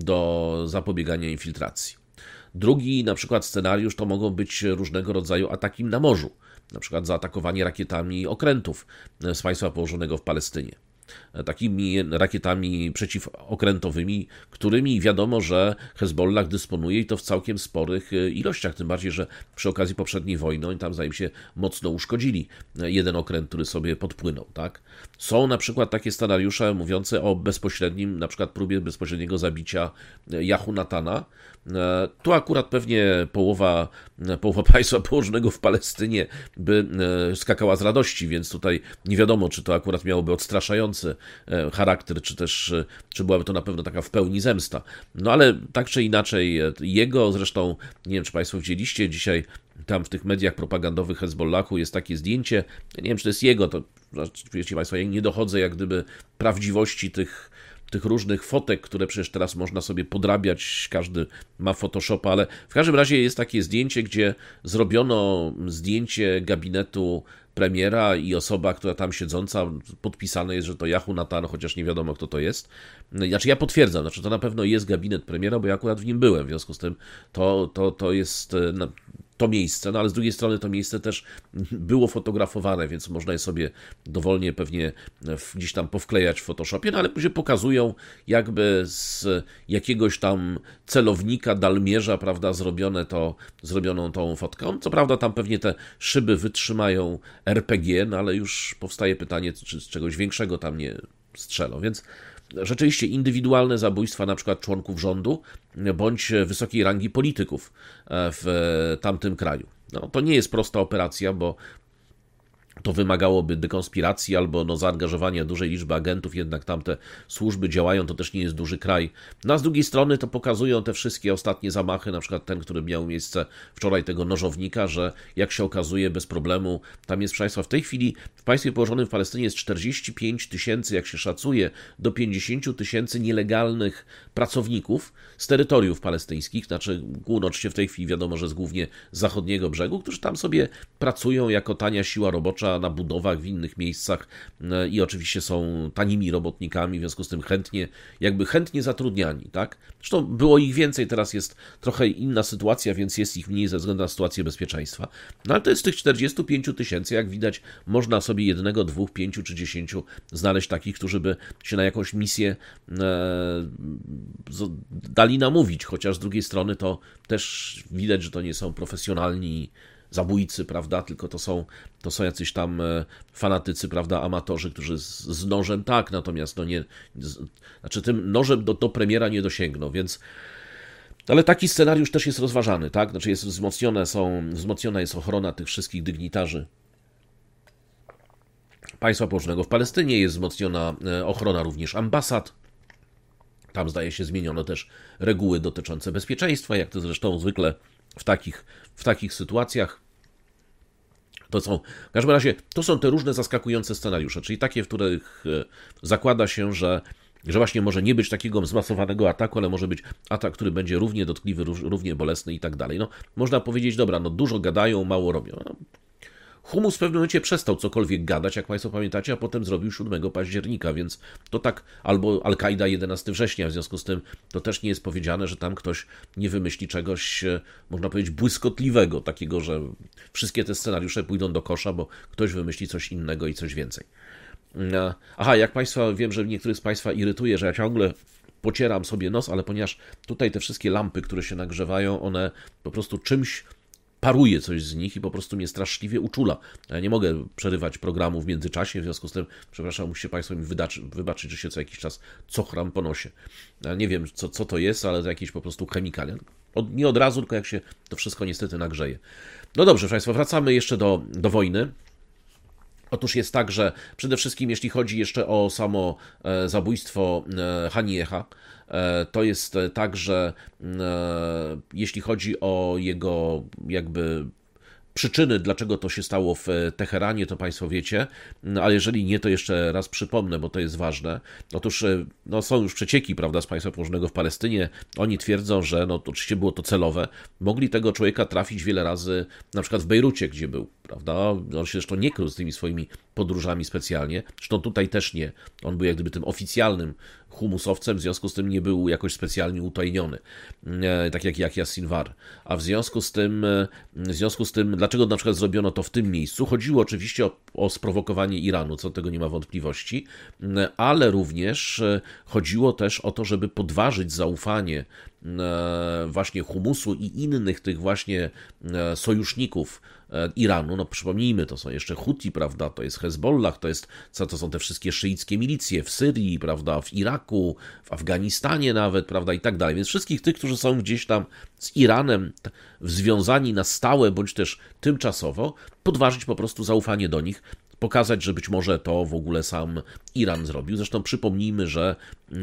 do zapobiegania infiltracji. Drugi na przykład scenariusz to mogą być różnego rodzaju ataki na morzu, na przykład zaatakowanie rakietami okrętów z państwa położonego w Palestynie. Takimi rakietami przeciwokrętowymi, którymi wiadomo, że Hezbollah dysponuje i to w całkiem sporych ilościach, tym bardziej, że przy okazji poprzedniej wojny oni tam zdaje się mocno uszkodzili jeden okręt, który sobie podpłynął, tak? Są na przykład takie scenariusze mówiące o bezpośrednim, na przykład próbie bezpośredniego zabicia Jehonatana. Tu akurat pewnie połowa, połowa państwa położonego w Palestynie by skakała z radości, więc tutaj nie wiadomo, czy to akurat miałoby odstraszający charakter, czy też czy byłaby to na pewno taka w pełni zemsta. No ale tak czy inaczej jego, zresztą nie wiem, czy Państwo widzieliście, dzisiaj tam w tych mediach propagandowych Hezbollahu jest takie zdjęcie, nie wiem, czy to jest jego, to wiecie Państwo, ja nie dochodzę jak gdyby prawdziwości tych tych różnych fotek, które przecież teraz można sobie podrabiać, każdy ma Photoshopa, ale w każdym razie jest takie zdjęcie, gdzie zrobiono zdjęcie gabinetu premiera i osoba, która tam siedząca, podpisane jest, że to Jehonatan, chociaż nie wiadomo, kto to jest. Znaczy ja potwierdzam, znaczy to na pewno jest gabinet premiera, bo ja akurat w nim byłem, w związku z tym to, to, to jest to miejsce, no ale z drugiej strony to miejsce też było fotografowane, więc można je sobie dowolnie pewnie gdzieś tam powklejać w Photoshopie, no ale później pokazują jakby z jakiegoś tam celownika, dalmierza, prawda, zrobione to, zrobioną tą fotkę. Co prawda tam pewnie te szyby wytrzymają er pe gie, no ale już powstaje pytanie, czy z czegoś większego tam nie strzelą, więc rzeczywiście indywidualne zabójstwa na przykład członków rządu bądź wysokiej rangi polityków w tamtym kraju. No, to nie jest prosta operacja, bo to wymagałoby dekonspiracji albo no, zaangażowania dużej liczby agentów, jednak tamte służby działają, to też nie jest duży kraj. No a z drugiej strony to pokazują te wszystkie ostatnie zamachy, na przykład ten, który miał miejsce wczoraj, tego nożownika, że jak się okazuje bez problemu, tam jest, proszę Państwa, w tej chwili w państwie położonym w Palestynie jest czterdzieści pięć tysięcy, jak się szacuje, do pięćdziesiąt tysięcy nielegalnych pracowników z terytoriów palestyńskich, znaczy oczywiście w tej chwili wiadomo, że z głównie z zachodniego brzegu, którzy tam sobie pracują jako tania siła robocza na budowach w innych miejscach i oczywiście są tanimi robotnikami, w związku z tym chętnie, jakby chętnie zatrudniani, tak? Zresztą było ich więcej, teraz jest trochę inna sytuacja, więc jest ich mniej ze względu na sytuację bezpieczeństwa. No ale to jest z tych czterdziestu pięciu tysięcy, jak widać, można sobie jednego, dwóch, pięciu czy dziesięciu znaleźć takich, którzy by się na jakąś misję e, dali namówić, chociaż z drugiej strony to też widać, że to nie są profesjonalni zabójcy, prawda, tylko to są, to są jacyś tam fanatycy, prawda, amatorzy, którzy z, z nożem tak, natomiast no nie, z, znaczy tym nożem do, do premiera nie dosięgną, więc ale taki scenariusz też jest rozważany, tak, znaczy jest wzmocnione są, wzmocniona jest ochrona tych wszystkich dygnitarzy państwa położonego w Palestynie, jest wzmocniona ochrona również ambasad. Tam zdaje się zmieniono też reguły dotyczące bezpieczeństwa, jak to zresztą zwykle w takich, w takich sytuacjach. To są, w każdym razie, to są te różne zaskakujące scenariusze, czyli takie, w których zakłada się, że, że właśnie może nie być takiego zmasowanego ataku, ale może być atak, który będzie równie dotkliwy, równie bolesny i tak dalej. No, można powiedzieć, dobra, no dużo gadają, mało robią. No, Humus w pewnym momencie przestał cokolwiek gadać, jak Państwo pamiętacie, a potem zrobił siódmego października, więc to tak, albo Al-Kaida jedenastego września, w związku z tym to też nie jest powiedziane, że tam ktoś nie wymyśli czegoś, można powiedzieć, błyskotliwego, takiego, że wszystkie te scenariusze pójdą do kosza, bo ktoś wymyśli coś innego i coś więcej. Aha, jak Państwa, wiem, że niektórych z Państwa irytuje, że ja ciągle pocieram sobie nos, ale ponieważ tutaj te wszystkie lampy, które się nagrzewają, one po prostu czymś paruje coś z nich i po prostu mnie straszliwie uczula. Ja nie mogę przerywać programu w międzyczasie, w związku z tym, przepraszam, musicie Państwo mi wybaczyć, wybaczyć, że się co jakiś czas cochram po nosie. Ja nie wiem, co, co to jest, ale to jakieś po prostu chemikalia. Od, nie od razu, tylko jak się to wszystko niestety nagrzeje. No dobrze, Państwo, wracamy jeszcze do, do wojny. Otóż jest tak, że przede wszystkim jeśli chodzi jeszcze o samo zabójstwo Hanieha, to jest tak, że jeśli chodzi o jego jakby przyczyny, dlaczego to się stało w Teheranie, to Państwo wiecie, ale jeżeli nie, to jeszcze raz przypomnę, bo to jest ważne. Otóż no, są już przecieki, prawda, z państwa położonego w Palestynie. Oni twierdzą, że no, to oczywiście było to celowe. Mogli tego człowieka trafić wiele razy, na przykład w Bejrucie, gdzie był, prawda. On się zresztą nie krył z tymi swoimi podróżami specjalnie. Zresztą tutaj też nie. On był jak gdyby tym oficjalnym humusowcem, w związku z tym nie był jakoś specjalnie utajniony, tak jak Yahya Sinwar. A w związku z tym, w związku z tym, dlaczego na przykład zrobiono to w tym miejscu? Chodziło oczywiście o, o sprowokowanie Iranu, co do tego nie ma wątpliwości, ale również chodziło też o to, żeby podważyć zaufanie właśnie humusu i innych tych właśnie sojuszników Iranu. No przypomnijmy, to są jeszcze Huti, prawda, to jest Hezbollah, to jest, co to są te wszystkie szyickie milicje w Syrii, prawda, w Iraku, w Afganistanie nawet, prawda, i tak dalej. Więc wszystkich tych, którzy są gdzieś tam z Iranem związani na stałe, bądź też tymczasowo, podważyć po prostu zaufanie do nich, pokazać, że być może to w ogóle sam Iran zrobił. Zresztą przypomnijmy, że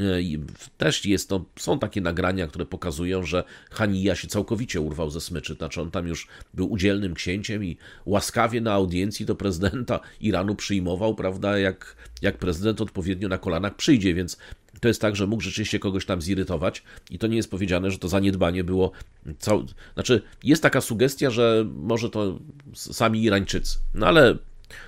też jest to, są takie nagrania, które pokazują, że Hanija się całkowicie urwał ze smyczy. Znaczy on tam już był udzielnym księciem i łaskawie na audiencji do prezydenta Iranu przyjmował, prawda, jak, jak prezydent odpowiednio na kolanach przyjdzie, więc to jest tak, że mógł rzeczywiście kogoś tam zirytować i to nie jest powiedziane, że to zaniedbanie było... Cał... Znaczy jest taka sugestia, że może to sami Irańczycy, no ale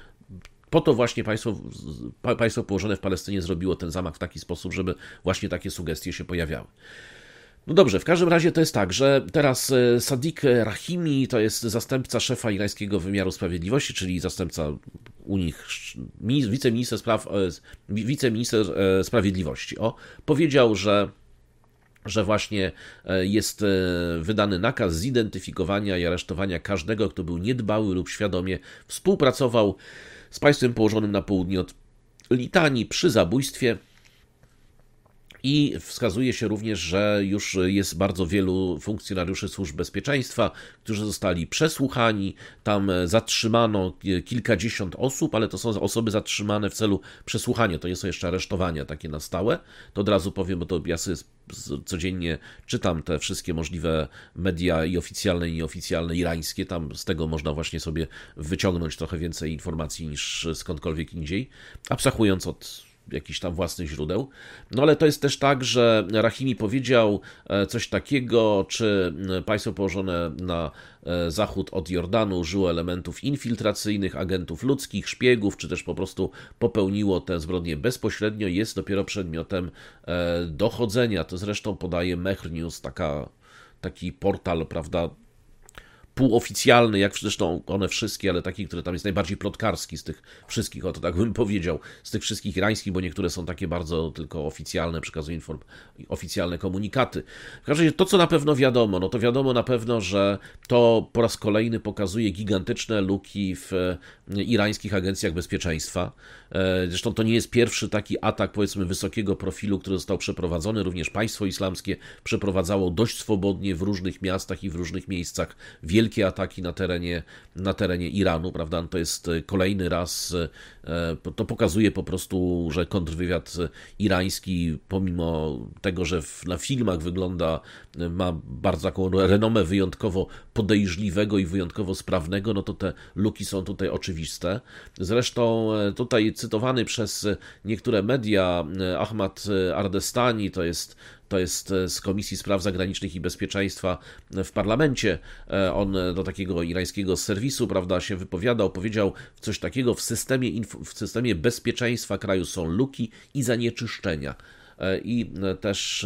po to właśnie państwo, państwo położone w Palestynie zrobiło ten zamach w taki sposób, żeby właśnie takie sugestie się pojawiały. No dobrze, w każdym razie to jest tak, że teraz Sadiq Rahimi to jest zastępca szefa irańskiego wymiaru sprawiedliwości, czyli zastępca u nich, wiceminister, spraw, wiceminister sprawiedliwości. O, powiedział, że że właśnie jest wydany nakaz zidentyfikowania i aresztowania każdego, kto był niedbały lub świadomie współpracował z państwem położonym na południe od Litanii przy zabójstwie. I wskazuje się również, że już jest bardzo wielu funkcjonariuszy służb bezpieczeństwa, którzy zostali przesłuchani. Tam zatrzymano kilkadziesiąt osób, ale to są osoby zatrzymane w celu przesłuchania. To nie są jeszcze aresztowania takie na stałe. To od razu powiem, bo to ja sobie codziennie czytam te wszystkie możliwe media i oficjalne, i nieoficjalne, irańskie. Tam z tego można właśnie sobie wyciągnąć trochę więcej informacji niż skądkolwiek indziej, abstrahując od jakichś tam własnych źródeł. No ale to jest też tak, że Rahimi powiedział coś takiego, czy państwo położone na zachód od Jordanu użyło elementów infiltracyjnych, agentów ludzkich, szpiegów, czy też po prostu popełniło tę zbrodnię bezpośrednio, jest dopiero przedmiotem dochodzenia. To zresztą podaje Mehr News, taka, taki portal, prawda, półoficjalny, jak zresztą one wszystkie, ale taki, który tam jest najbardziej plotkarski z tych wszystkich, o to tak bym powiedział, z tych wszystkich irańskich, bo niektóre są takie bardzo tylko oficjalne, przekazują inform, oficjalne komunikaty. W każdym razie to, co na pewno wiadomo, no to wiadomo na pewno, że to po raz kolejny pokazuje gigantyczne luki w irańskich agencjach bezpieczeństwa. Zresztą to nie jest pierwszy taki atak, powiedzmy, wysokiego profilu, który został przeprowadzony. Również państwo islamskie przeprowadzało dość swobodnie w różnych miastach i w różnych miejscach wielkie ataki na terenie, na terenie Iranu, prawda? To jest kolejny raz, to pokazuje po prostu, że kontrwywiad irański, pomimo tego, że na filmach wygląda, ma bardzo taką renomę wyjątkowo podejrzliwego i wyjątkowo sprawnego, no to te luki są tutaj oczywiste. Zresztą tutaj cytowany przez niektóre media Ahmad Ardestani, to jest To jest z Komisji Spraw Zagranicznych i Bezpieczeństwa w parlamencie. On do takiego irańskiego serwisu, prawda, się wypowiadał, powiedział coś takiego: w systemie, w systemie bezpieczeństwa kraju są luki i zanieczyszczenia. I też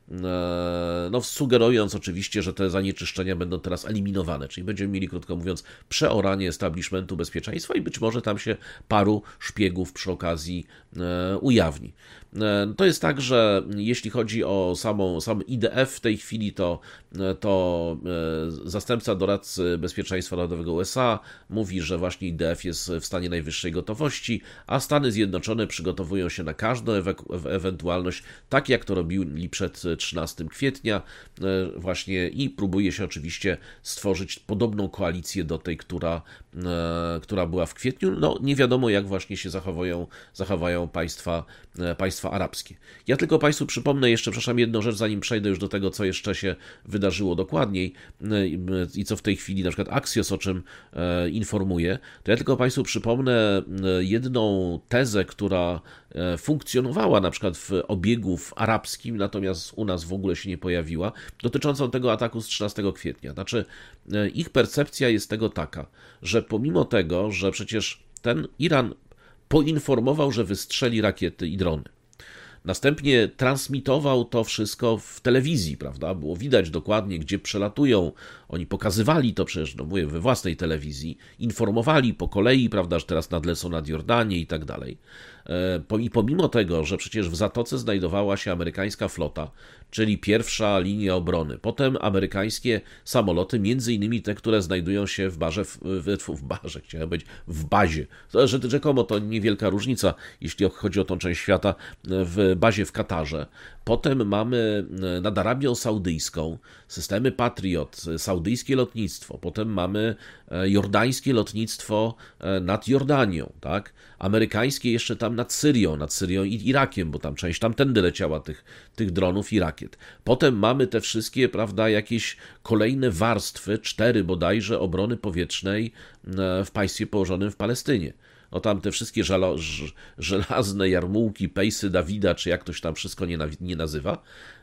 no, sugerując oczywiście, że te zanieczyszczenia będą teraz eliminowane, czyli będziemy mieli, krótko mówiąc, przeoranie establishmentu bezpieczeństwa i być może tam się paru szpiegów przy okazji ujawni. To jest tak, że jeśli chodzi o samą, sam I D F w tej chwili, to, to zastępca doradcy bezpieczeństwa narodowego U S A mówi, że właśnie I D F jest w stanie najwyższej gotowości, a Stany Zjednoczone przygotowują się na każdą ewe- ewentualność, tak jak to robili przed trzynastego kwietnia właśnie, i próbuje się oczywiście stworzyć podobną koalicję do tej, która, która była w kwietniu. No nie wiadomo, jak właśnie się zachowają, zachowają państwa, państwa arabskie. Ja tylko Państwu przypomnę jeszcze, przepraszam, jedną rzecz, zanim przejdę już do tego, co jeszcze się wydarzyło dokładniej i co w tej chwili na przykład Axios o czym informuje, to ja tylko Państwu przypomnę jedną tezę, która funkcjonowała na przykład w obiegu arabskim, natomiast u nas w ogóle się nie pojawiła, dotyczącą tego ataku z trzynastego kwietnia. Znaczy, ich percepcja jest tego taka, że pomimo tego, że przecież ten Iran poinformował, że wystrzeli rakiety i drony, następnie transmitował to wszystko w telewizji, prawda? Było widać dokładnie, gdzie przelatują. Oni pokazywali to przecież, no mówię, we własnej telewizji, informowali po kolei, prawda, że teraz nadlecą nad Jordanię i tak dalej. I pomimo tego, że przecież w Zatoce znajdowała się amerykańska flota, czyli pierwsza linia obrony, potem amerykańskie samoloty, między innymi te, które znajdują się w barze, w, w, w barze, chciałem powiedzieć, w bazie. Że rzekomo to niewielka różnica, jeśli chodzi o tą część świata, w bazie w Katarze. Potem mamy nad Arabią Saudyjską systemy Patriot, saudyjskie lotnictwo, potem mamy jordańskie lotnictwo nad Jordanią, tak? Amerykańskie jeszcze tam nad Syrią, nad Syrią i Irakiem, bo tam część tamtędy leciała tych, tych dronów i rakiet. Potem mamy te wszystkie, prawda, jakieś kolejne warstwy, cztery bodajże, obrony powietrznej w państwie położonym w Palestynie. No tam te wszystkie żalo, żelazne jarmułki, pejsy Dawida, czy jak ktoś tam wszystko nie, nie nazywa.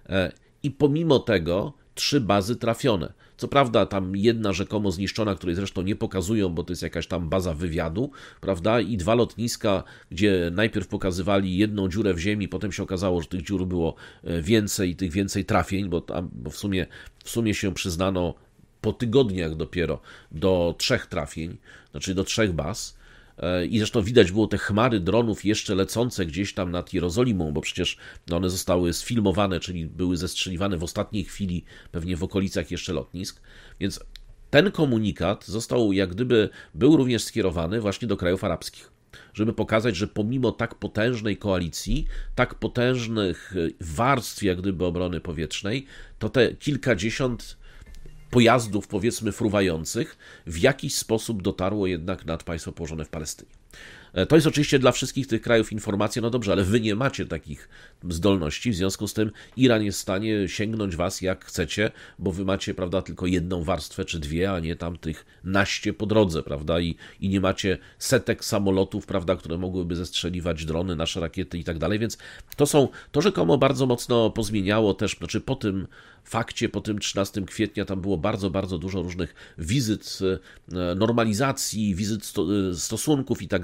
I pomimo tego trzy bazy trafione. Co prawda tam jedna rzekomo zniszczona, której zresztą nie pokazują, bo to jest jakaś tam baza wywiadu, prawda, i dwa lotniska, gdzie najpierw pokazywali jedną dziurę w ziemi, potem się okazało, że tych dziur było więcej i tych więcej trafień, bo, tam, bo w sumie, w sumie się przyznano po tygodniach dopiero do trzech trafień, znaczy do trzech baz. I zresztą widać było te chmary dronów jeszcze lecące gdzieś tam nad Jerozolimą, bo przecież one zostały sfilmowane, czyli były zestrzeliwane w ostatniej chwili, pewnie w okolicach jeszcze lotnisk. Więc ten komunikat został, jak gdyby, był również skierowany właśnie do krajów arabskich, żeby pokazać, że pomimo tak potężnej koalicji, tak potężnych warstw, jak gdyby, obrony powietrznej, to te kilkadziesiąt pojazdów, powiedzmy, fruwających, w jakiś sposób dotarło jednak nad państwo położone w Palestynie. To jest oczywiście dla wszystkich tych krajów informacja, no dobrze, ale wy nie macie takich zdolności, w związku z tym Iran jest w stanie sięgnąć was jak chcecie, bo wy macie, prawda, tylko jedną warstwę czy dwie, a nie tam tych naście po drodze, prawda, i, i nie macie setek samolotów, prawda, które mogłyby zestrzeliwać drony, nasze rakiety i tak dalej, więc to są, to rzekomo bardzo mocno pozmieniało też, znaczy po tym fakcie, po tym trzynastego kwietnia tam było bardzo, bardzo dużo różnych wizyt, normalizacji, wizyt stosunków i tak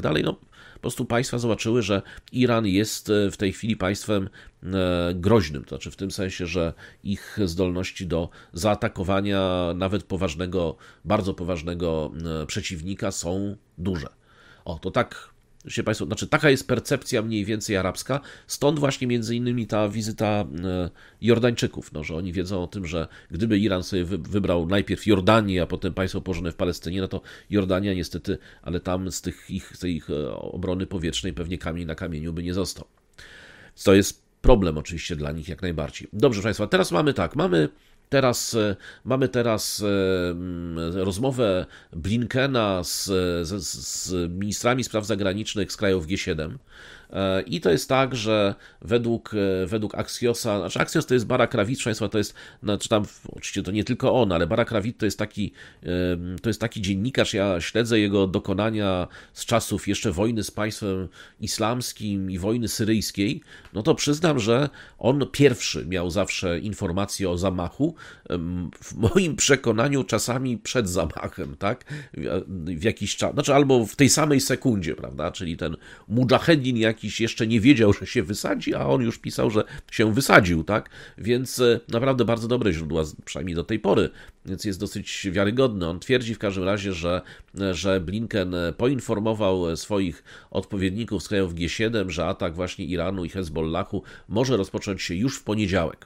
dalej. No, po prostu państwa zobaczyły, że Iran jest w tej chwili państwem groźnym, to znaczy w tym sensie, że ich zdolności do zaatakowania nawet poważnego, bardzo poważnego przeciwnika są duże. O, to tak się Państwo, znaczy taka jest percepcja mniej więcej arabska, stąd właśnie między innymi ta wizyta Jordańczyków, no, że oni wiedzą o tym, że gdyby Iran sobie wybrał najpierw Jordanię, a potem państwo położone w Palestynie, no to Jordania niestety, ale tam z, tych ich, z tej ich obrony powietrznej pewnie kamień na kamieniu by nie został. To jest problem oczywiście dla nich jak najbardziej. Dobrze, proszę Państwa, teraz mamy tak, mamy Teraz, mamy teraz rozmowę Blinkena z, z, z ministrami spraw zagranicznych z krajów G siedem. I to jest tak, że według, według Axiosa, znaczy Axios to jest Barak Ravid, Państwa, to jest, znaczy tam, oczywiście to nie tylko on, ale Barak Ravid to jest taki, to jest taki dziennikarz, ja śledzę jego dokonania z czasów jeszcze wojny z państwem islamskim i wojny syryjskiej, no to przyznam, że on pierwszy miał zawsze informacje o zamachu, w moim przekonaniu czasami przed zamachem, tak, w jakiś czas, znaczy albo w tej samej sekundzie, prawda, czyli ten mudżahedin jakiś jeszcze nie wiedział, że się wysadzi, a on już pisał, że się wysadził, tak? Więc naprawdę bardzo dobre źródła, przynajmniej do tej pory, więc jest dosyć wiarygodny. On twierdzi w każdym razie, że, że Blinken poinformował swoich odpowiedników z krajów G siedem, że atak właśnie Iranu i Hezbollahu może rozpocząć się już w poniedziałek.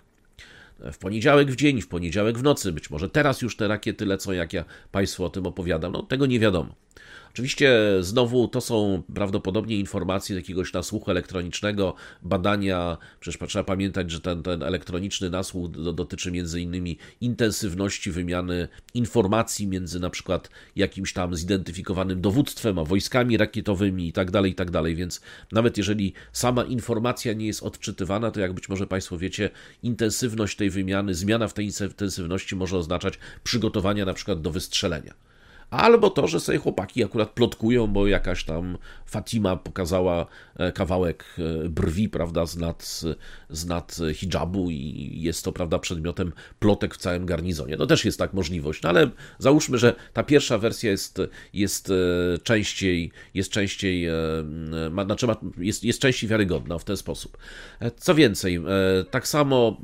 W poniedziałek w dzień, w poniedziałek w nocy, być może teraz już te rakiety lecą, jak ja Państwu o tym opowiadam, no tego nie wiadomo. Oczywiście znowu to są prawdopodobnie informacje z jakiegoś nasłuchu elektronicznego, badania, przecież trzeba pamiętać, że ten, ten elektroniczny nasłuch dotyczy między innymi intensywności wymiany informacji między na przykład jakimś tam zidentyfikowanym dowództwem, a wojskami rakietowymi i tak dalej, i tak dalej, więc nawet jeżeli sama informacja nie jest odczytywana, to jak być może Państwo wiecie, intensywność tej wymiany, zmiana w tej intensywności może oznaczać przygotowania na przykład do wystrzelenia. Albo to, że sobie chłopaki akurat plotkują, bo jakaś tam Fatima pokazała kawałek brwi, prawda, z nad, z nad hijabu i jest to, prawda, przedmiotem plotek w całym garnizonie. No też jest tak możliwość, no ale załóżmy, że ta pierwsza wersja jest, jest częściej, jest częściej, ma, znaczy ma, jest, jest częściej wiarygodna w ten sposób. Co więcej, tak samo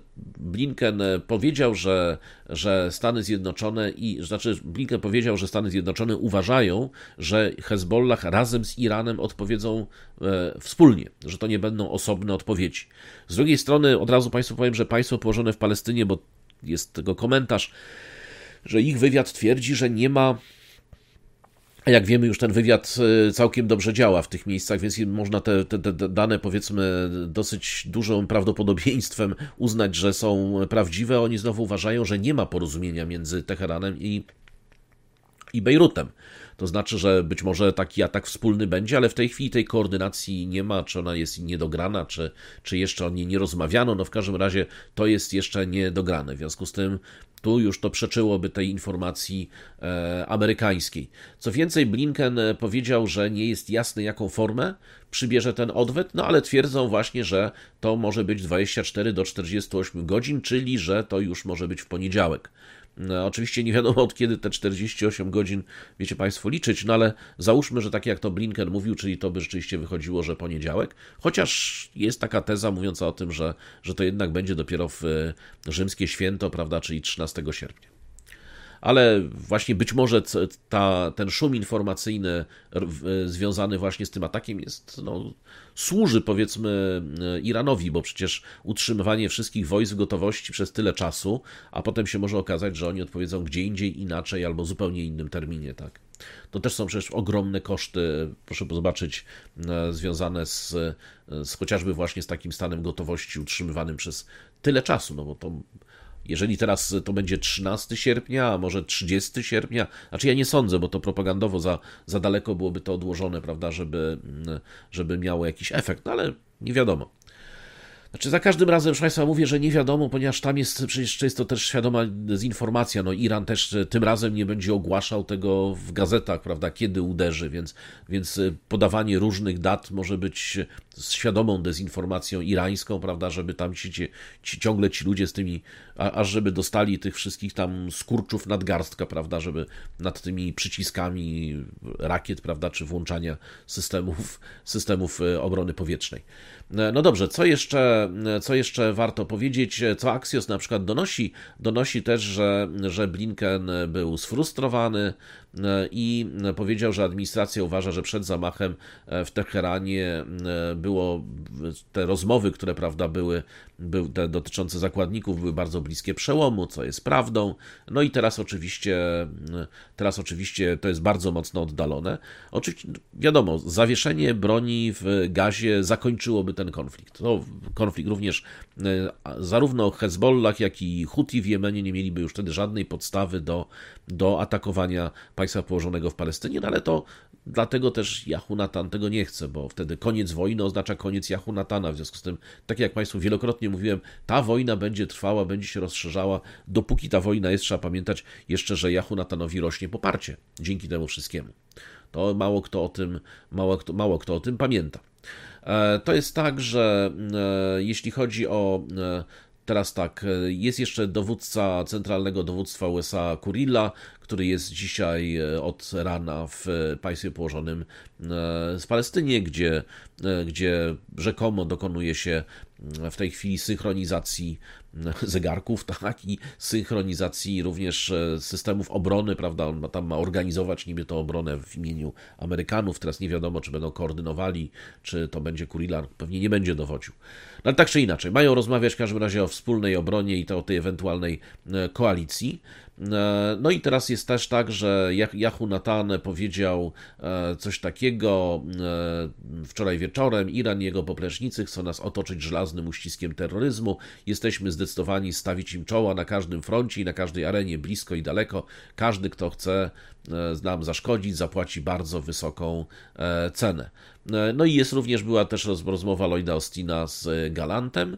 Blinken powiedział, że, że Stany Zjednoczone i, znaczy Blinken powiedział, że Stany Zjednoczone uważają, że Hezbollah razem z Iranem odpowiedzą e, wspólnie, że to nie będą osobne odpowiedzi. Z drugiej strony od razu Państwu powiem, że państwo położone w Palestynie, bo jest tego komentarz, że ich wywiad twierdzi, że nie ma, jak wiemy już ten wywiad całkiem dobrze działa w tych miejscach, więc można te, te, te dane powiedzmy dosyć dużym prawdopodobieństwem uznać, że są prawdziwe. Oni znowu uważają, że nie ma porozumienia między Teheranem i i Bejrutem. To znaczy, że być może taki atak wspólny będzie, ale w tej chwili tej koordynacji nie ma, czy ona jest niedograna, czy, czy jeszcze o niej nie rozmawiano. No w każdym razie to jest jeszcze niedograne. W związku z tym tu już to przeczyłoby tej informacji e, amerykańskiej. Co więcej, Blinken powiedział, że nie jest jasne, jaką formę przybierze ten odwet, no ale twierdzą właśnie, że to może być dwadzieścia cztery do czterdziestu ośmiu godzin, czyli że to już może być w poniedziałek. No, oczywiście nie wiadomo, od kiedy te czterdzieści osiem godzin, wiecie Państwo, liczyć, no ale załóżmy, że tak jak to Blinken mówił, czyli to by rzeczywiście wychodziło, że poniedziałek, chociaż jest taka teza mówiąca o tym, że, że to jednak będzie dopiero w rzymskie święto, prawda, czyli trzynastego sierpnia. Ale właśnie być może ta, ten szum informacyjny związany właśnie z tym atakiem jest, no, służy powiedzmy Iranowi, bo przecież utrzymywanie wszystkich wojsk w gotowości przez tyle czasu, a potem się może okazać, że oni odpowiedzą gdzie indziej, inaczej albo zupełnie innym terminie, tak. To też są przecież ogromne koszty, proszę zobaczyć, związane z, z chociażby właśnie z takim stanem gotowości utrzymywanym przez tyle czasu, no bo to jeżeli teraz to będzie trzynastego sierpnia, a może trzydziestego sierpnia, znaczy ja nie sądzę, bo to propagandowo za, za daleko byłoby to odłożone, prawda, żeby, żeby miało jakiś efekt, no ale nie wiadomo. Znaczy za każdym razem, proszę Państwa, mówię, że nie wiadomo, ponieważ tam jest przecież często też świadoma dezinformacja. No Iran też tym razem nie będzie ogłaszał tego w gazetach, prawda, kiedy uderzy, więc, więc podawanie różnych dat może być z świadomą dezinformacją irańską, prawda, żeby tam ci, ci, ciągle ci ludzie z tymi a, aż żeby dostali tych wszystkich tam skurczów nadgarstka, prawda, żeby nad tymi przyciskami rakiet, prawda, czy włączania systemów, systemów obrony powietrznej. No dobrze, co jeszcze, co jeszcze warto powiedzieć, co Axios na przykład donosi? Donosi też, że, że Blinken był sfrustrowany i powiedział, że administracja uważa, że przed zamachem w Teheranie było te rozmowy, które, prawda, były, były te dotyczące zakładników, były bardzo bliskie przełomu, co jest prawdą. No i teraz oczywiście, teraz oczywiście to jest bardzo mocno oddalone. Oczywiście, wiadomo, zawieszenie broni w Gazie zakończyłoby ten konflikt. To konflikt również zarówno Hezbollah, jak i Huti w Jemenie nie mieliby już wtedy żadnej podstawy do, do atakowania państwa położonego w Palestynie, no ale to dlatego też Jehonatan tego nie chce, bo wtedy koniec wojny oznacza koniec Jehonatana. W związku z tym, tak jak Państwu wielokrotnie mówiłem, ta wojna będzie trwała, będzie się rozszerzała. Dopóki ta wojna jest, trzeba pamiętać jeszcze, że Jehonatanowi rośnie poparcie dzięki temu wszystkiemu. To mało kto o tym, mało kto, mało kto o tym pamięta. To jest tak, że jeśli chodzi o teraz tak, jest jeszcze dowódca Centralnego Dowództwa U S A Kurilla, który jest dzisiaj od rana w państwie położonym z Palestynie, gdzie, gdzie rzekomo dokonuje się w tej chwili synchronizacji zegarków, tak, i synchronizacji również systemów obrony, prawda, on ma, tam ma organizować niby tę obronę w imieniu Amerykanów, teraz nie wiadomo, czy będą koordynowali, czy to będzie Kurilla, pewnie nie będzie dowodził. No ale tak czy inaczej, mają rozmawiać w każdym razie o wspólnej obronie i to o tej ewentualnej koalicji. No i teraz jest też tak, że Jehonatan powiedział coś takiego wczoraj wieczorem: Iran i jego poplecznicy chcą nas otoczyć żelaznym uściskiem terroryzmu, jesteśmy zdecydowani stawić im czoła na każdym froncie i na każdej arenie, blisko i daleko. Każdy, kto chce nam zaszkodzić, zapłaci bardzo wysoką cenę. No i jest również, była też rozmowa Lloyda Austina z Gallantem.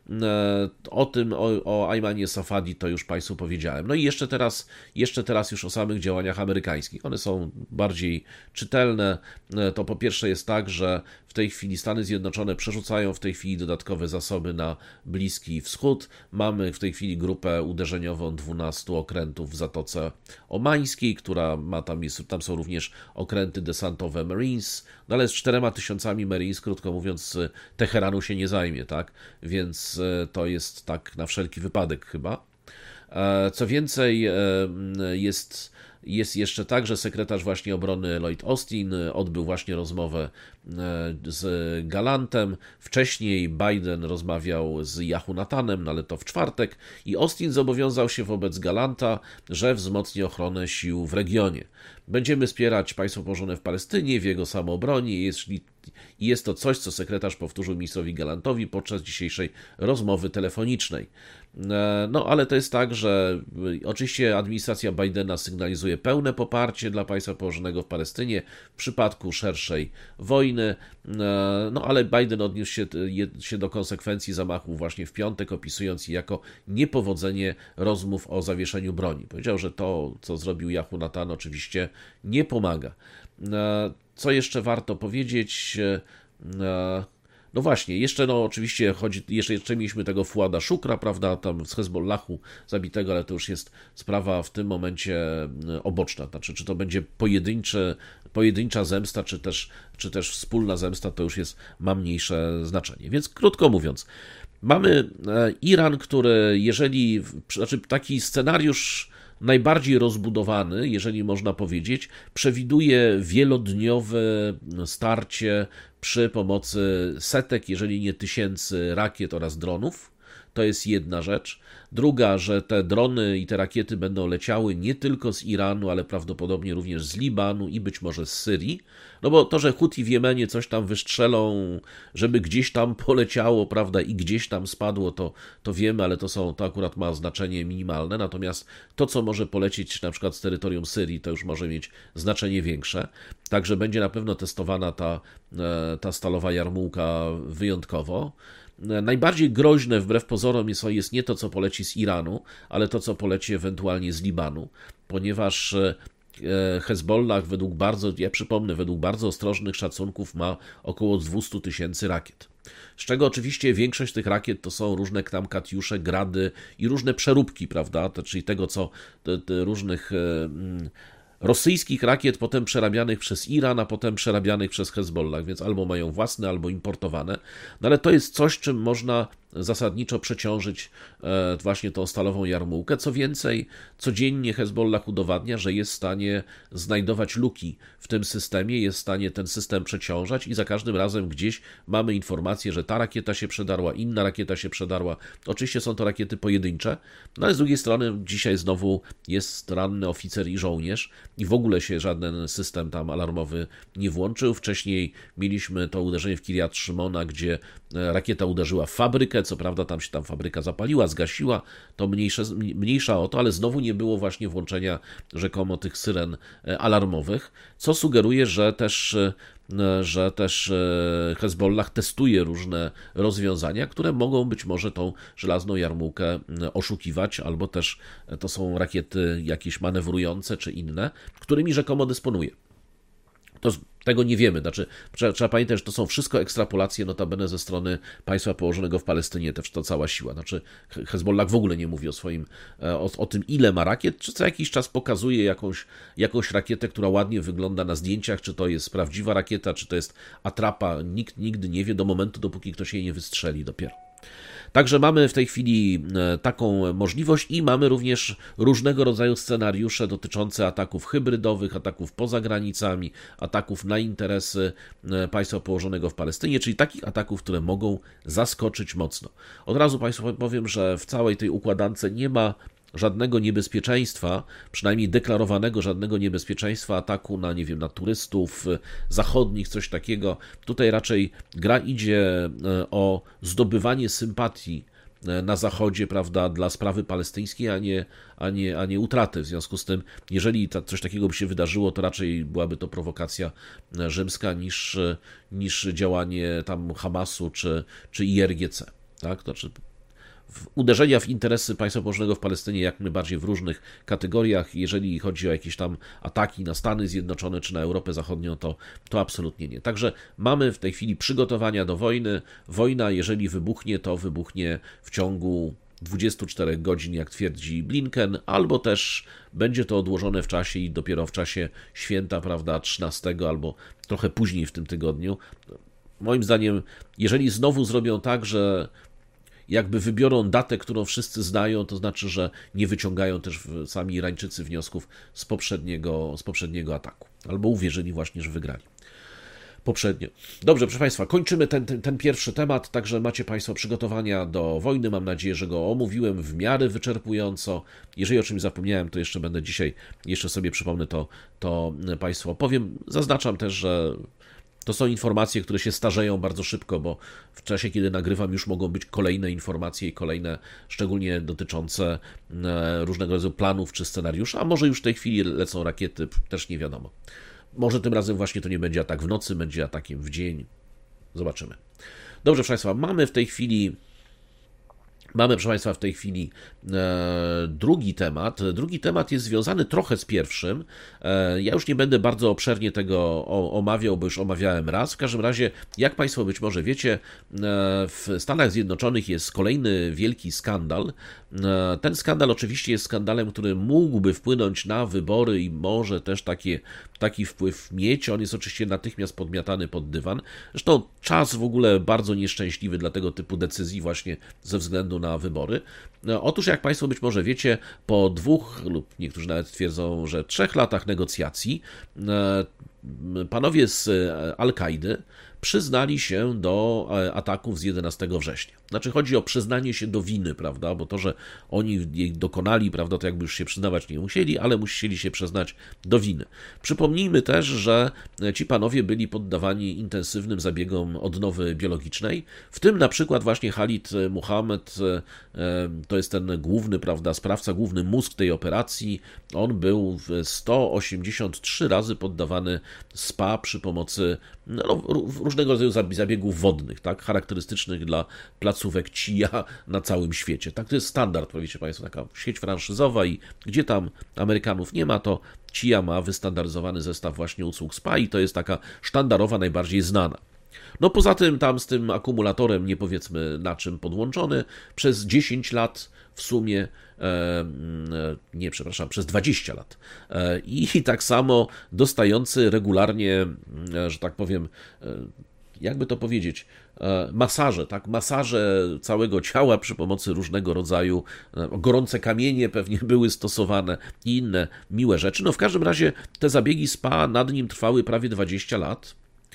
O tym, o, o Aymanie Safadi to już Państwu powiedziałem. No i jeszcze teraz, jeszcze teraz już o samych działaniach amerykańskich. One są bardziej czytelne. To po pierwsze jest tak, że w tej chwili Stany Zjednoczone przerzucają w tej chwili dodatkowe zasoby na Bliski Wschód. Mamy w tej chwili grupę uderzeniową dwunastu okrętów w Zatoce Omańskiej, która ma tam, jest, tam są również okręty desantowe Marines, no ale z czterema tysiącami Marines, krótko mówiąc, Teheranu się nie zajmie, tak? Więc to jest tak na wszelki wypadek chyba. Co więcej, jest, jest jeszcze tak, że sekretarz właśnie obrony Lloyd Austin odbył właśnie rozmowę z Gallantem. Wcześniej Biden rozmawiał z Jehonatanem, no ale to w czwartek, i Austin zobowiązał się wobec Gallanta, że wzmocni ochronę sił w regionie. Będziemy wspierać państwo położone w Palestynie, w jego samoobronie. Jeśli I jest to coś, co sekretarz powtórzył ministrowi Gallantowi podczas dzisiejszej rozmowy telefonicznej. No, ale to jest tak, że oczywiście administracja Bidena sygnalizuje pełne poparcie dla państwa położonego w Palestynie w przypadku szerszej wojny, no ale Biden odniósł się, się do konsekwencji zamachu właśnie w piątek, opisując je jako niepowodzenie rozmów o zawieszeniu broni. Powiedział, że to, co zrobił Jehonatan, oczywiście nie pomaga. Co jeszcze warto powiedzieć? No właśnie, jeszcze no oczywiście chodzi, jeszcze, jeszcze mieliśmy tego Fuada Shukra, prawda, tam z Hezbollahu zabitego, ale to już jest sprawa w tym momencie oboczna. Znaczy, czy to będzie pojedyncze, pojedyncza zemsta, czy też, czy też wspólna zemsta, to już jest, ma mniejsze znaczenie. Więc krótko mówiąc, mamy Iran, który jeżeli, znaczy taki scenariusz najbardziej rozbudowany, jeżeli można powiedzieć, przewiduje wielodniowe starcie przy pomocy setek, jeżeli nie tysięcy rakiet oraz dronów. To jest jedna rzecz. Druga, że te drony i te rakiety będą leciały nie tylko z Iranu, ale prawdopodobnie również z Libanu i być może z Syrii. No bo to, że Huti w Jemenie coś tam wystrzelą, żeby gdzieś tam poleciało, prawda, i gdzieś tam spadło, to, to wiemy, ale to, są, to akurat ma znaczenie minimalne. Natomiast to, co może polecieć na przykład z terytorium Syrii, to już może mieć znaczenie większe. Także będzie na pewno testowana ta, ta stalowa jarmułka wyjątkowo. Najbardziej groźne wbrew pozorom jest, jest nie to, co poleci z Iranu, ale to, co poleci ewentualnie z Libanu, ponieważ Hezbollah według bardzo, ja przypomnę, według bardzo ostrożnych szacunków ma około dwieście tysięcy rakiet. Z czego oczywiście większość tych rakiet to są różne tam Katiusze, Grady i różne przeróbki, prawda, to, czyli tego, co te, te różnych e, rosyjskich rakiet potem przerabianych przez Iran, a potem przerabianych przez Hezbollah, więc albo mają własne, albo importowane. No ale to jest coś, czym można zasadniczo przeciążyć właśnie tą stalową jarmułkę. Co więcej, codziennie Hezbollah udowadnia, że jest w stanie znajdować luki w tym systemie, jest w stanie ten system przeciążać i za każdym razem gdzieś mamy informację, że ta rakieta się przedarła, inna rakieta się przedarła. Oczywiście są to rakiety pojedyncze, no ale z drugiej strony dzisiaj znowu jest ranny oficer i żołnierz i w ogóle się żaden system tam alarmowy nie włączył. Wcześniej mieliśmy to uderzenie w Kirjat Szymona, gdzie rakieta uderzyła w fabrykę, co prawda tam się tam fabryka zapaliła, zgasiła, to mniejsze, mniejsza o to, ale znowu nie było właśnie włączenia rzekomo tych syren alarmowych, co sugeruje, że też, że też Hezbollah testuje różne rozwiązania, które mogą być może tą żelazną jarmułkę oszukiwać, albo też to są rakiety jakieś manewrujące czy inne, którymi rzekomo dysponuje. To tego nie wiemy, znaczy trzeba, trzeba pamiętać, że to są wszystko ekstrapolacje notabene ze strony państwa położonego w Palestynie, też to cała siła, znaczy Hezbollah w ogóle nie mówi o swoim, o, o tym ile ma rakiet, czy co jakiś czas pokazuje jakąś, jakąś rakietę, która ładnie wygląda na zdjęciach, czy to jest prawdziwa rakieta, czy to jest atrapa, nikt nigdy nie wie do momentu, dopóki ktoś jej nie wystrzeli dopiero. Także mamy w tej chwili taką możliwość i mamy również różnego rodzaju scenariusze dotyczące ataków hybrydowych, ataków poza granicami, ataków na interesy państwa położonego w Palestynie, czyli takich ataków, które mogą zaskoczyć mocno. Od razu Państwu powiem, że w całej tej układance nie ma żadnego niebezpieczeństwa, przynajmniej deklarowanego żadnego niebezpieczeństwa ataku na, nie wiem, na turystów zachodnich, coś takiego. Tutaj raczej gra idzie o zdobywanie sympatii na Zachodzie, prawda, dla sprawy palestyńskiej, a nie, a nie, a nie utraty. W związku z tym, jeżeli ta, coś takiego by się wydarzyło, to raczej byłaby to prowokacja rzymska niż, niż działanie tam Hamasu czy, czy I R G C. Tak? To znaczy, uderzenia w interesy państwa położonego w Palestynie jak najbardziej w różnych kategoriach. Jeżeli chodzi o jakieś tam ataki na Stany Zjednoczone czy na Europę Zachodnią, to, to absolutnie nie. Także mamy w tej chwili przygotowania do wojny. Wojna, jeżeli wybuchnie, to wybuchnie w ciągu dwudziestu czterech godzin, jak twierdzi Blinken, albo też będzie to odłożone w czasie i dopiero w czasie święta, prawda, trzynastego albo trochę później w tym tygodniu. Moim zdaniem, jeżeli znowu zrobią tak, że jakby wybiorą datę, którą wszyscy znają, to znaczy, że nie wyciągają też sami Irańczycy wniosków z poprzedniego, z poprzedniego ataku. Albo uwierzyli właśnie, że wygrali poprzednio. Dobrze, proszę Państwa, kończymy ten, ten, ten pierwszy temat, także macie Państwo przygotowania do wojny. Mam nadzieję, że go omówiłem w miarę wyczerpująco. Jeżeli o czymś zapomniałem, to jeszcze będę dzisiaj, jeszcze sobie przypomnę, to, to Państwu opowiem. Zaznaczam też, że to są informacje, które się starzeją bardzo szybko, bo w czasie, kiedy nagrywam, już mogą być kolejne informacje i kolejne, szczególnie dotyczące różnego rodzaju planów czy scenariuszy, a może już w tej chwili lecą rakiety, też nie wiadomo. Może tym razem właśnie to nie będzie atak w nocy, będzie atakiem w dzień. Zobaczymy. Dobrze, proszę Państwa, mamy w tej chwili... Mamy, proszę Państwa, w tej chwili e, drugi temat. Drugi temat jest związany trochę z pierwszym. E, ja już nie będę bardzo obszernie tego o, omawiał, bo już omawiałem raz. W każdym razie, jak Państwo być może wiecie, e, w Stanach Zjednoczonych jest kolejny wielki skandal. E, ten skandal oczywiście jest skandalem, który mógłby wpłynąć na wybory i może też takie, taki wpływ mieć. On jest oczywiście natychmiast podmiatany pod dywan. Zresztą czas w ogóle bardzo nieszczęśliwy dla tego typu decyzji właśnie ze względu na wybory. Otóż, jak Państwo być może wiecie, po dwóch lub niektórzy nawet twierdzą, że trzech latach negocjacji panowie z Al-Kaidy przyznali się do ataków z jedenastego września. Znaczy chodzi o przyznanie się do winy, prawda, bo to, że oni jej dokonali, prawda, to jakby już się przyznawać nie musieli, ale musieli się przyznać do winy. Przypomnijmy też, że ci panowie byli poddawani intensywnym zabiegom odnowy biologicznej, w tym na przykład właśnie Khalid Muhammad, to jest ten główny, prawda, sprawca, główny mózg tej operacji. On był sto osiemdziesiąt trzy razy poddawany S P A przy pomocy no, różnego rodzaju zabiegów wodnych, tak, charakterystycznych dla placówek C I A na całym świecie. Tak, to jest standard, wiecie Państwo, taka sieć franszyzowa i gdzie tam Amerykanów nie ma, to C I A ma wystandaryzowany zestaw właśnie usług spa i to jest taka sztandarowa, najbardziej znana. No poza tym tam z tym akumulatorem, nie powiedzmy na czym podłączony, przez dziesięć lat w sumie, e, nie, przepraszam, przez dwadzieścia lat. E, I tak samo dostający regularnie, e, że tak powiem, e, jakby to powiedzieć, e, masaże, tak, masaże całego ciała przy pomocy różnego rodzaju, e, gorące kamienie pewnie były stosowane i inne miłe rzeczy. No w każdym razie te zabiegi spa nad nim trwały prawie dwadzieścia lat.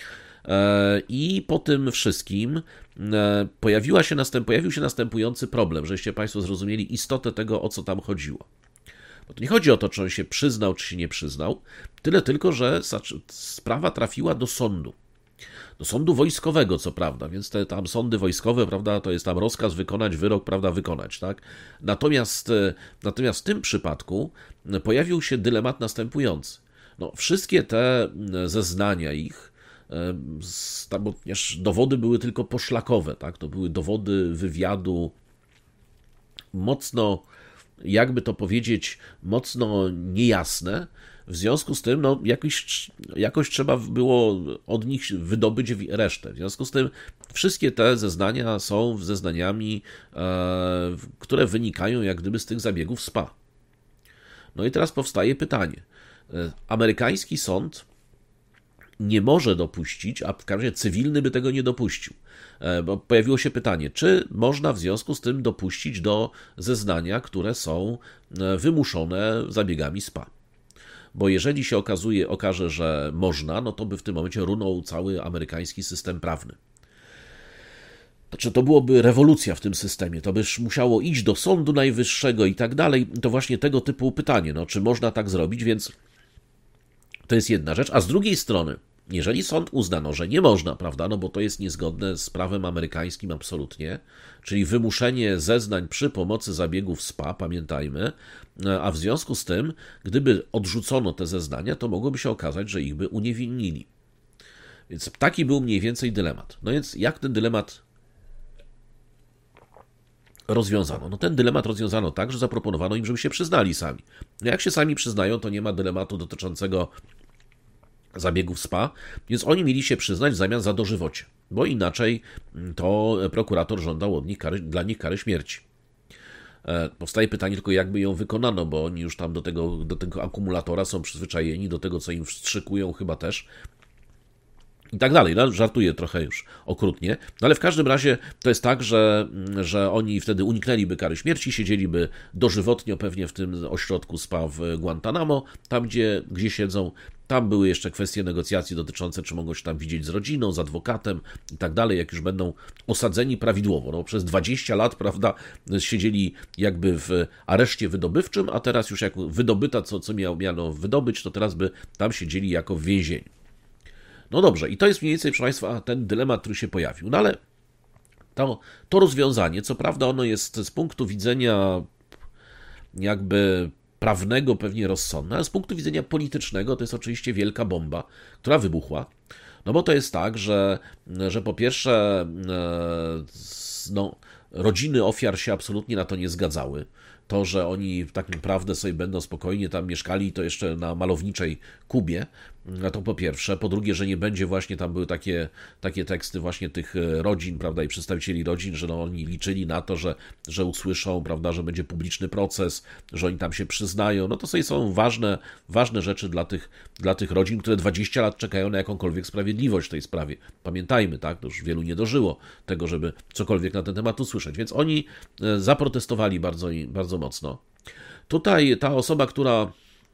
I po tym wszystkim pojawiła się następ, pojawił się następujący problem, żeście Państwo zrozumieli istotę tego, o co tam chodziło. Bo to nie chodzi o to, czy on się przyznał, czy się nie przyznał, tyle tylko, że sprawa trafiła do sądu. Do sądu wojskowego, co prawda, więc te tam sądy wojskowe, prawda, to jest tam rozkaz wykonać, wyrok, prawda, wykonać, tak? Natomiast, natomiast w tym przypadku pojawił się dylemat następujący. No, wszystkie te zeznania ich, bo dowody były tylko poszlakowe, tak? To były dowody wywiadu mocno, jakby to powiedzieć, mocno niejasne. W związku z tym, no, jakoś, jakoś trzeba było od nich wydobyć resztę. W związku z tym wszystkie te zeznania są zeznaniami, e, które wynikają jak gdyby z tych zabiegów spa. No i teraz powstaje pytanie. Amerykański sąd nie może dopuścić, a w każdym razie cywilny by tego nie dopuścił. Bo pojawiło się pytanie, czy można w związku z tym dopuścić do zeznania, które są wymuszone zabiegami spa. Bo jeżeli się okazuje, okaże, że można, no to by w tym momencie runął cały amerykański system prawny. Znaczy, to byłoby rewolucja w tym systemie, to byś musiało iść do Sądu Najwyższego i tak dalej. To właśnie tego typu pytanie, no czy można tak zrobić, więc to jest jedna rzecz. A z drugiej strony, jeżeli sąd uznano, że nie można, prawda, no bo to jest niezgodne z prawem amerykańskim absolutnie, czyli wymuszenie zeznań przy pomocy zabiegów spa, pamiętajmy, a w związku z tym, gdyby odrzucono te zeznania, to mogłoby się okazać, że ich by uniewinnili. Więc taki był mniej więcej dylemat. No więc jak ten dylemat rozwiązano? No ten dylemat rozwiązano tak, że zaproponowano im, żeby się przyznali sami. No jak się sami przyznają, to nie ma dylematu dotyczącego zabiegów spa, więc oni mieli się przyznać w zamian za dożywocie, bo inaczej to prokurator żądał od nich kary, dla nich kary śmierci. Powstaje pytanie tylko, jakby ją wykonano, bo oni już tam do tego, do tego akumulatora są przyzwyczajeni, do tego, co im wstrzykują chyba też, i tak dalej. No, żartuję trochę już okrutnie, no ale w każdym razie to jest tak, że, że oni wtedy uniknęliby kary śmierci, siedzieliby dożywotnio pewnie w tym ośrodku spa w Guantanamo, tam gdzie, gdzie siedzą. Tam były jeszcze kwestie negocjacji dotyczące, czy mogą się tam widzieć z rodziną, z adwokatem i tak dalej, jak już będą osadzeni prawidłowo. No, przez dwadzieścia lat, prawda, siedzieli jakby w areszcie wydobywczym, a teraz już jak wydobyta, co, co miał, miano wydobyć, to teraz by tam siedzieli jako w więzieniu. No dobrze, i to jest mniej więcej, proszę Państwa, ten dylemat, który się pojawił. No ale to, to rozwiązanie, co prawda ono jest z punktu widzenia jakby prawnego pewnie rozsądne, ale z punktu widzenia politycznego to jest oczywiście wielka bomba, która wybuchła. No bo to jest tak, że, że po pierwsze no, rodziny ofiar się absolutnie na to nie zgadzały. To, że oni tak naprawdę sobie będą spokojnie tam mieszkali, to jeszcze na malowniczej Kubie, to po pierwsze. Po drugie, że nie będzie właśnie, tam były takie, takie teksty właśnie tych rodzin, prawda, i przedstawicieli rodzin, że no, oni liczyli na to, że, że usłyszą, prawda, że będzie publiczny proces, że oni tam się przyznają. No to sobie są ważne, ważne rzeczy dla tych, dla tych rodzin, które dwadzieścia lat czekają na jakąkolwiek sprawiedliwość w tej sprawie. Pamiętajmy, tak, to już wielu nie dożyło tego, żeby cokolwiek na ten temat usłyszeć. Więc oni zaprotestowali bardzo, bardzo mocno. Tutaj ta osoba, która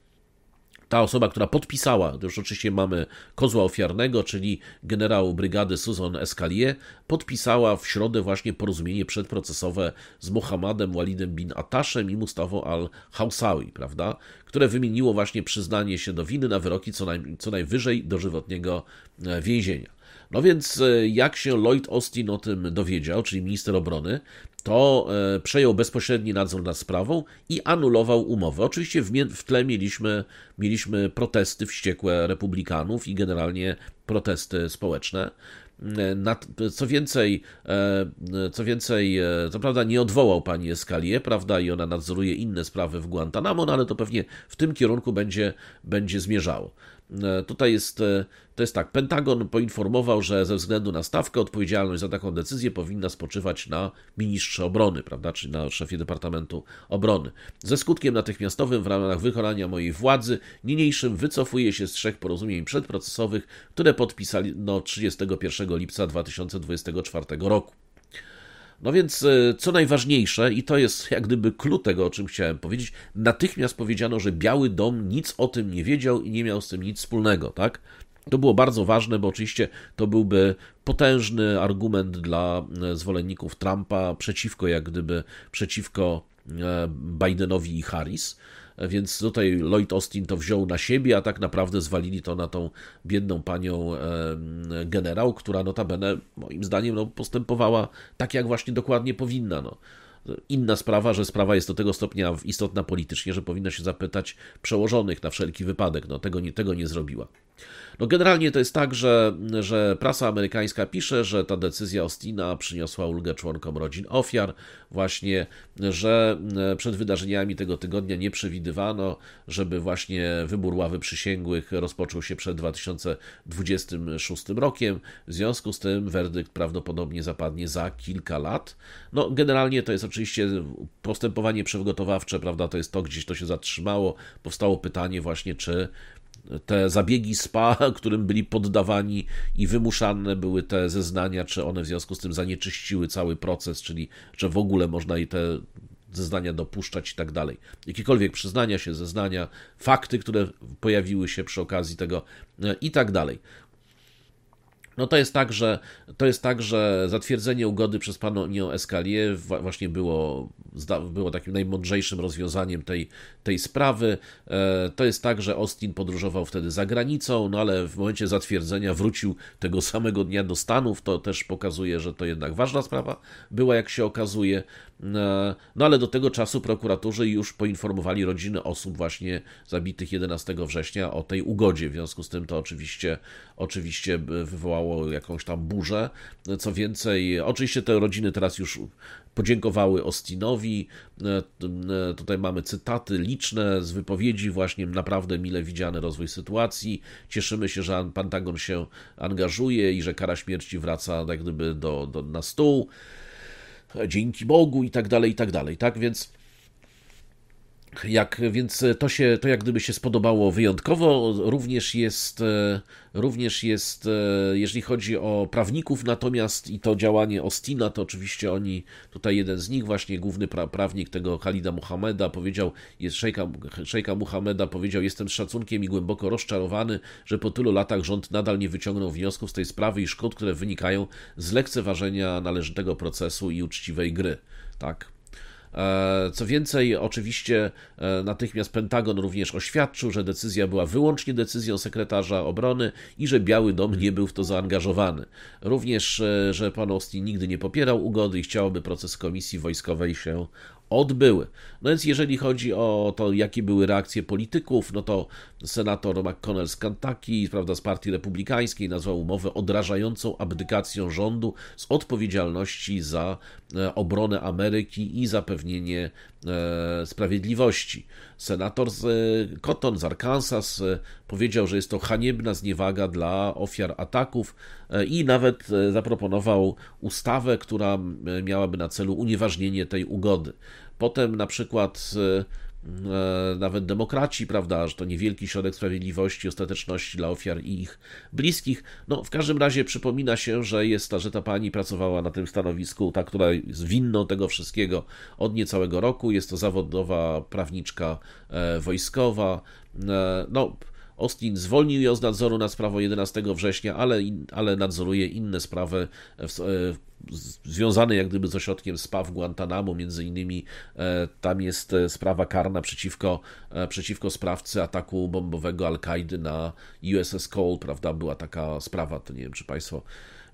Ta osoba, która podpisała, to już oczywiście mamy kozła ofiarnego, czyli generał brygady Susan Escalier, podpisała w środę właśnie porozumienie przedprocesowe z Mohammedem Walidem bin Attashem i Mustafą al-Hawsawi, prawda, które wymieniło właśnie przyznanie się do winy na wyroki co, naj, co najwyżej dożywotniego więzienia. No więc jak się Lloyd Austin o tym dowiedział, czyli minister obrony, to przejął bezpośredni nadzór nad sprawą i anulował umowę. Oczywiście w tle mieliśmy, mieliśmy protesty wściekłe republikanów i generalnie protesty społeczne. Co więcej, co więcej, co prawda nie odwołał pani Escalier, prawda, i ona nadzoruje inne sprawy w Guantanamo, no ale to pewnie w tym kierunku będzie, będzie zmierzało. Tutaj jest, to jest tak, Pentagon poinformował, że ze względu na stawkę odpowiedzialność za taką decyzję powinna spoczywać na ministrze obrony, prawda, czyli na szefie Departamentu Obrony. Ze skutkiem natychmiastowym w ramach wykonania mojej władzy niniejszym wycofuję się z trzech porozumień przedprocesowych, które podpisano trzydziestego pierwszego lipca dwa tysiące dwudziestego czwartego roku. No więc, co najważniejsze, i to jest jak gdyby clue tego, o czym chciałem powiedzieć, natychmiast powiedziano, że Biały Dom nic o tym nie wiedział i nie miał z tym nic wspólnego, tak? To było bardzo ważne, bo oczywiście to byłby potężny argument dla zwolenników Trumpa przeciwko, jak gdyby, przeciwko Bidenowi i Harris. Więc tutaj Lloyd Austin to wziął na siebie, a tak naprawdę zwalili to na tą biedną panią generał, która notabene moim zdaniem no, postępowała tak, jak właśnie dokładnie powinna. No. Inna sprawa, że sprawa jest do tego stopnia istotna politycznie, że powinno się zapytać przełożonych na wszelki wypadek. No, tego, nie, tego nie zrobiła. No generalnie to jest tak, że, że prasa amerykańska pisze, że ta decyzja Austina przyniosła ulgę członkom rodzin ofiar, właśnie, że przed wydarzeniami tego tygodnia nie przewidywano, żeby właśnie wybór ławy przysięgłych rozpoczął się przed dwa tysiące dwudziestym szóstym rokiem, w związku z tym werdykt prawdopodobnie zapadnie za kilka lat. No generalnie to jest oczywiście postępowanie przygotowawcze, prawda, to jest to, gdzieś to się zatrzymało, powstało pytanie właśnie, czy te zabiegi S P A, którym byli poddawani i wymuszane były te zeznania, czy one w związku z tym zanieczyściły cały proces, czyli że w ogóle można i te zeznania dopuszczać i tak dalej. Jakiekolwiek przyznania się, zeznania, fakty, które pojawiły się przy okazji tego i tak dalej. No to jest tak, że to jest tak, że zatwierdzenie ugody przez panią Escalier właśnie było, było takim najmądrzejszym rozwiązaniem tej, tej sprawy. To jest tak, że Austin podróżował wtedy za granicą, no ale w momencie zatwierdzenia wrócił tego samego dnia do Stanów. To też pokazuje, że to jednak ważna sprawa była, jak się okazuje. No ale do tego czasu prokuratorzy już poinformowali rodziny osób właśnie zabitych jedenastego września o tej ugodzie. W związku z tym to oczywiście, oczywiście wywołało jakąś tam burzę. Co więcej, oczywiście te rodziny teraz już podziękowały Austinowi. Tutaj mamy cytaty liczne z wypowiedzi, właśnie naprawdę mile widziany rozwój sytuacji. Cieszymy się, że Pentagon się angażuje i że kara śmierci wraca jak gdyby do, do, na stół. Dzięki Bogu i tak dalej, i tak dalej, tak? Więc Jak, więc to się, to jak gdyby się spodobało wyjątkowo. Również jest, również jest, jeżeli chodzi o prawników natomiast i to działanie Austina, to oczywiście oni, tutaj jeden z nich, właśnie główny pra, prawnik tego Khalida Muhammeda powiedział, jest szejka, szejka Muhammeda powiedział, jestem z szacunkiem i głęboko rozczarowany, że po tylu latach rząd nadal nie wyciągnął wniosków z tej sprawy i szkód, które wynikają z lekceważenia należytego procesu i uczciwej gry. Tak. Co więcej, oczywiście natychmiast Pentagon również oświadczył, że decyzja była wyłącznie decyzją sekretarza obrony i że Biały Dom nie był w to zaangażowany. Również, że pan Austin nigdy nie popierał ugody i chciałoby proces komisji wojskowej się odbyły. No więc jeżeli chodzi o to, jakie były reakcje polityków, no to senator McConnell z Kentucky, prawda, z partii republikańskiej nazwał umowę odrażającą abdykacją rządu z odpowiedzialności za obronę Ameryki i zapewnienie e, sprawiedliwości. Senator z e, Cotton z Arkansas e, powiedział, że jest to haniebna zniewaga dla ofiar ataków e, i nawet e, zaproponował ustawę, która e, miałaby na celu unieważnienie tej ugody. Potem na przykład e, nawet demokraci, prawda, że to niewielki środek sprawiedliwości, ostateczności dla ofiar i ich bliskich. No, w każdym razie przypomina się, że jest ta, że ta pani pracowała na tym stanowisku, ta, która jest winną tego wszystkiego od niecałego roku. Jest to zawodowa prawniczka e, wojskowa. E, no, Austin zwolnił ją z nadzoru nad sprawą jedenastego września, ale, ale nadzoruje inne sprawy w, e, związane jak gdyby z ośrodkiem S P A w Guantanamo, między innymi e, tam jest sprawa karna przeciwko, e, przeciwko sprawcy ataku bombowego Al-Kaidy na U S S Cole, prawda, była taka sprawa, to nie wiem, czy Państwo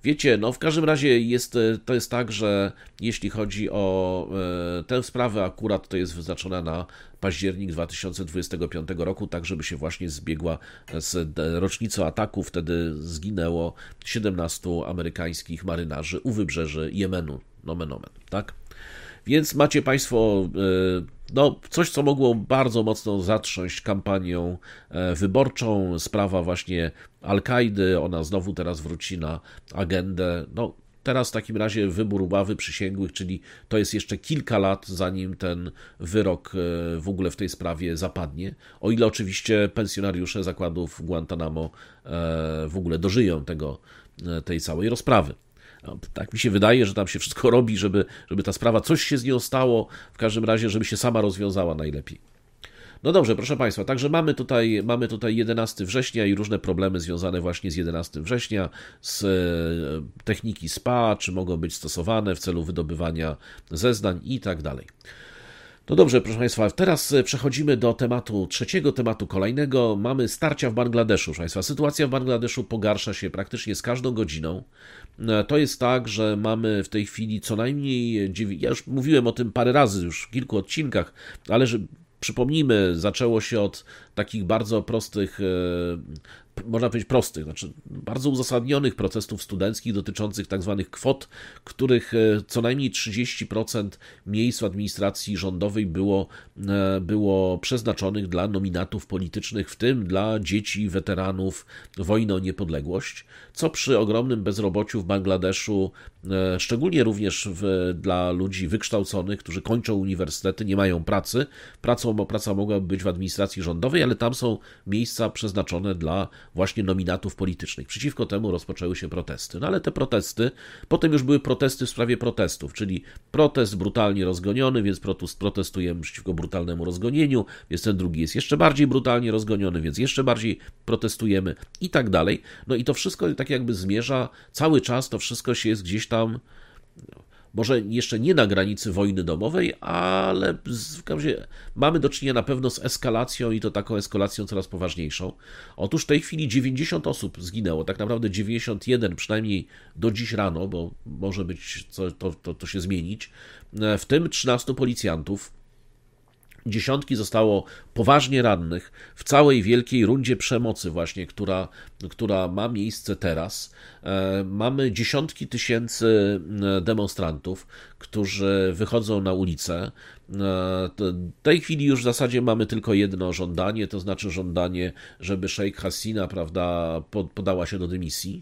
Wiecie, no w każdym razie jest, to jest tak, że jeśli chodzi o tę sprawę, akurat to jest wyznaczona na październik dwa tysiące dwudziestego piątego roku, tak żeby się właśnie zbiegła z rocznicą ataku. Wtedy zginęło siedemnastu amerykańskich marynarzy u wybrzeży Jemenu, nomen omen, tak? Więc macie Państwo no, coś, co mogło bardzo mocno zatrząść kampanią wyborczą. Sprawa właśnie Al-Kaidy, ona znowu teraz wróci na agendę. No, teraz w takim razie wybór ławy przysięgłych, czyli to jest jeszcze kilka lat, zanim ten wyrok w ogóle w tej sprawie zapadnie. O ile oczywiście pensjonariusze zakładów Guantanamo w ogóle dożyją tego, tej całej rozprawy. Tak mi się wydaje, że tam się wszystko robi, żeby, żeby ta sprawa, coś się z nią stało, w każdym razie, żeby się sama rozwiązała najlepiej. No dobrze, proszę Państwa, także mamy tutaj, mamy tutaj jedenastego września i różne problemy związane właśnie z jedenastego września, z techniki S P A, czy mogą być stosowane w celu wydobywania zeznań i tak dalej. No dobrze, proszę Państwa, teraz przechodzimy do tematu trzeciego, tematu kolejnego. Mamy starcia w Bangladeszu, proszę Państwa. Sytuacja w Bangladeszu pogarsza się praktycznie z każdą godziną. To jest tak, że mamy w tej chwili co najmniej, ja już mówiłem o tym parę razy, już w kilku odcinkach, ale że przypomnijmy, zaczęło się od takich bardzo prostych, można powiedzieć prostych, znaczy bardzo uzasadnionych protestów studenckich dotyczących tak zwanych kwot, których co najmniej trzydzieści procent miejsc w administracji rządowej było, było przeznaczonych dla nominatów politycznych, w tym dla dzieci weteranów wojny o niepodległość, co przy ogromnym bezrobociu w Bangladeszu, szczególnie również w, dla ludzi wykształconych, którzy kończą uniwersytety, nie mają pracy, pracą, bo praca mogłaby być w administracji rządowej, ale tam są miejsca przeznaczone dla właśnie nominatów politycznych. Przeciwko temu rozpoczęły się protesty. No ale te protesty, potem już były protesty w sprawie protestów, czyli protest brutalnie rozgoniony, więc protestujemy przeciwko brutalnemu rozgonieniu, więc ten drugi jest jeszcze bardziej brutalnie rozgoniony, więc jeszcze bardziej protestujemy i tak dalej. No i to wszystko tak jakby zmierza, cały czas to wszystko się jest gdzieś tam, może jeszcze nie na granicy wojny domowej, ale w każdym razie mamy do czynienia na pewno z eskalacją i to taką eskalacją coraz poważniejszą. Otóż w tej chwili dziewięćdziesiąt osób zginęło, tak naprawdę dziewięćdziesiąt jeden przynajmniej do dziś rano, bo może być co, to, to, to się zmienić, w tym trzynastu policjantów. Dziesiątki zostało poważnie rannych w całej wielkiej rundzie przemocy właśnie, która, która ma miejsce teraz. Mamy dziesiątki tysięcy demonstrantów, którzy wychodzą na ulicę. W tej chwili już w zasadzie mamy tylko jedno żądanie, to znaczy żądanie, żeby szejk Hasina, prawda, podała się do dymisji.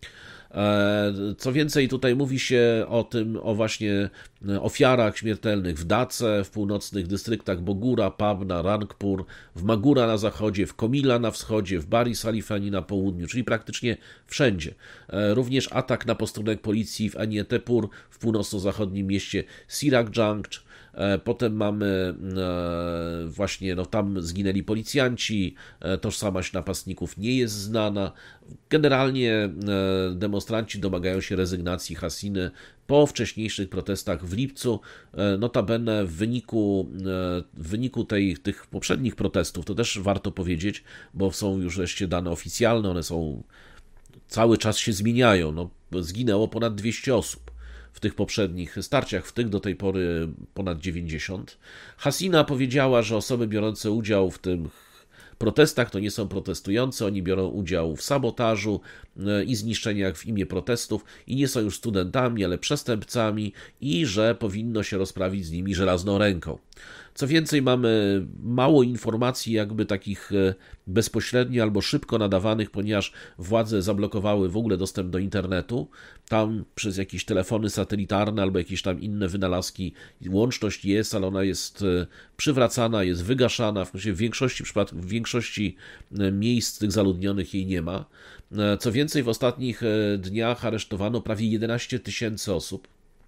Co więcej, tutaj mówi się o tym, o właśnie ofiarach śmiertelnych w Dace, w północnych dystryktach Bogura, Pabna, Rangpur, w Magura na zachodzie, w Komila na wschodzie, w Bari Salifani na południu, czyli praktycznie wszędzie. Również atak na posterunek policji w Anietepur, w północno-zachodnim mieście Sirajganj. Potem mamy właśnie, no tam zginęli policjanci, tożsamość napastników nie jest znana. Generalnie demonstranci domagają się rezygnacji Hasiny po wcześniejszych protestach w lipcu. Notabene w wyniku, w wyniku tej, tych poprzednich protestów, to też warto powiedzieć, bo są już wreszcie dane oficjalne, one są cały czas się zmieniają. No, zginęło ponad dwieście osób w tych poprzednich starciach, w tych do tej pory ponad dziewięćdziesiąt. Hasina powiedziała, że osoby biorące udział w tych protestach to nie są protestujący, oni biorą udział w sabotażu i zniszczeniach w imię protestów i nie są już studentami, ale przestępcami i że powinno się rozprawić z nimi żelazną ręką. Co więcej, mamy mało informacji jakby takich bezpośrednio albo szybko nadawanych, ponieważ władze zablokowały w ogóle dostęp do internetu. Tam przez jakieś telefony satelitarne albo jakieś tam inne wynalazki łączność jest, ale ona jest przywracana, jest wygaszana. W większości przypadków, w większości miejsc tych zaludnionych jej nie ma. Co więcej, w ostatnich dniach aresztowano prawie jedenaście tysięcy osób.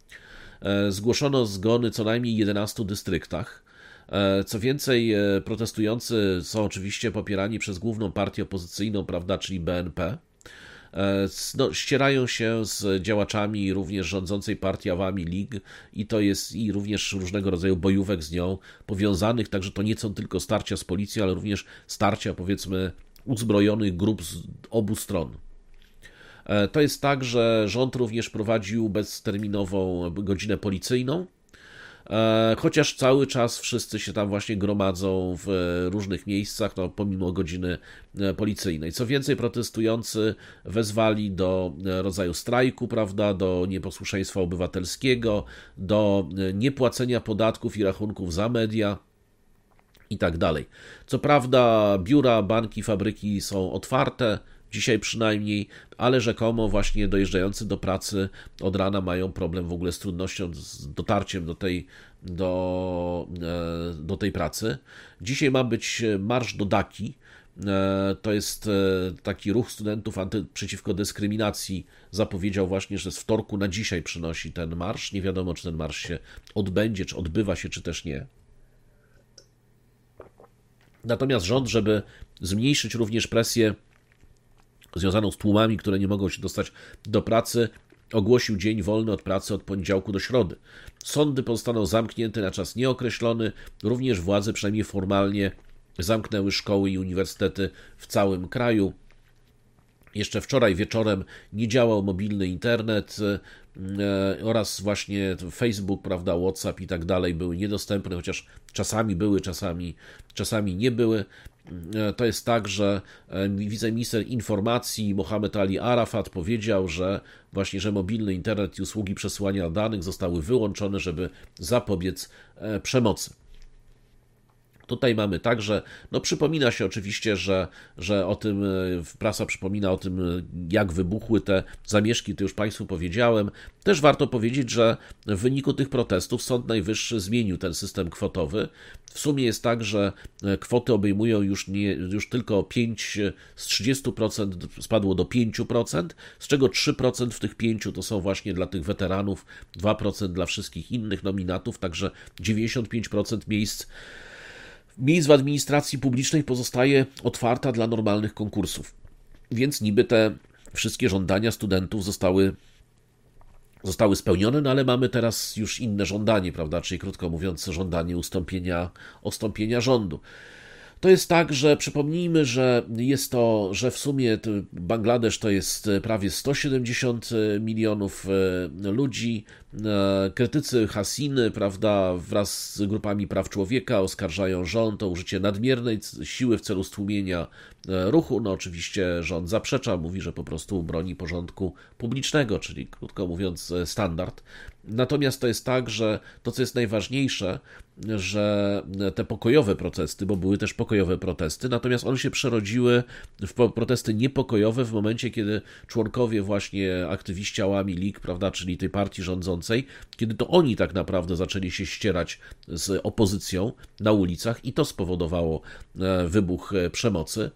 Zgłoszono zgony co najmniej w jedenastu dystryktach. Co więcej, protestujący są oczywiście popierani przez główną partię opozycyjną, prawda, czyli B N P. No, ścierają się z działaczami również rządzącej partii Awami League i to jest i również różnego rodzaju bojówek z nią powiązanych, także to nie są tylko starcia z policją, ale również starcia, powiedzmy, uzbrojonych grup z obu stron. To jest tak, że rząd również prowadził bezterminową godzinę policyjną, chociaż cały czas wszyscy się tam właśnie gromadzą w różnych miejscach, no, pomimo godziny policyjnej. Co więcej, protestujący wezwali do rodzaju strajku, prawda, do nieposłuszeństwa obywatelskiego, do niepłacenia podatków i rachunków za media i tak dalej. Co prawda biura, banki, fabryki są otwarte, dzisiaj przynajmniej, ale rzekomo właśnie dojeżdżający do pracy od rana mają problem w ogóle z trudnością, z dotarciem do tej, do, do tej pracy. Dzisiaj ma być marsz do Daki. To jest taki ruch studentów anty, przeciwko dyskryminacji. Zapowiedział właśnie, że z wtorku na dzisiaj przynosi ten marsz. Nie wiadomo, czy ten marsz się odbędzie, czy odbywa się, czy też nie. Natomiast rząd, żeby zmniejszyć również presję związaną z tłumami, które nie mogą się dostać do pracy, ogłosił dzień wolny od pracy od poniedziałku do środy. Sądy pozostaną zamknięte na czas nieokreślony, również władze przynajmniej formalnie zamknęły szkoły i uniwersytety w całym kraju. Jeszcze wczoraj wieczorem nie działał mobilny internet oraz właśnie Facebook, prawda, WhatsApp i tak dalej były niedostępne, chociaż czasami były, czasami, czasami nie były. To jest tak, że wiceminister informacji Mohamed Ali Arafat powiedział, że właśnie, że mobilny internet i usługi przesyłania danych zostały wyłączone, żeby zapobiec przemocy. Tutaj mamy także, no przypomina się oczywiście, że, że o tym, prasa przypomina o tym, jak wybuchły te zamieszki, to już Państwu powiedziałem. Też warto powiedzieć, że w wyniku tych protestów Sąd Najwyższy zmienił ten system kwotowy. W sumie jest tak, że kwoty obejmują już, nie, już tylko pięć z trzydziestu procent spadło do pięć procent, z czego trzy procent w tych pięciu to są właśnie dla tych weteranów, dwa procent dla wszystkich innych nominatów, także dziewięćdziesiąt pięć procent miejsc Miejsc w administracji publicznej pozostaje otwarta dla normalnych konkursów. Więc niby te wszystkie żądania studentów zostały, zostały spełnione, no ale mamy teraz już inne żądanie, prawda? Czyli krótko mówiąc, żądanie ustąpienia, ustąpienia rządu. To jest tak, że przypomnijmy, że jest to, że w sumie Bangladesz to jest prawie sto siedemdziesiąt milionów ludzi. Krytycy Hasiny, prawda, wraz z grupami praw człowieka oskarżają rząd o użycie nadmiernej siły w celu stłumienia ruchu. No oczywiście rząd zaprzecza, mówi, że po prostu broni porządku publicznego, czyli krótko mówiąc standard. Natomiast to jest tak, że to, co jest najważniejsze, że te pokojowe protesty, bo były też pokojowe protesty, natomiast one się przerodziły w protesty niepokojowe w momencie, kiedy członkowie właśnie aktywiści Awami League, prawda, czyli tej partii rządzącej, kiedy to oni tak naprawdę zaczęli się ścierać z opozycją na ulicach i to spowodowało wybuch przemocy.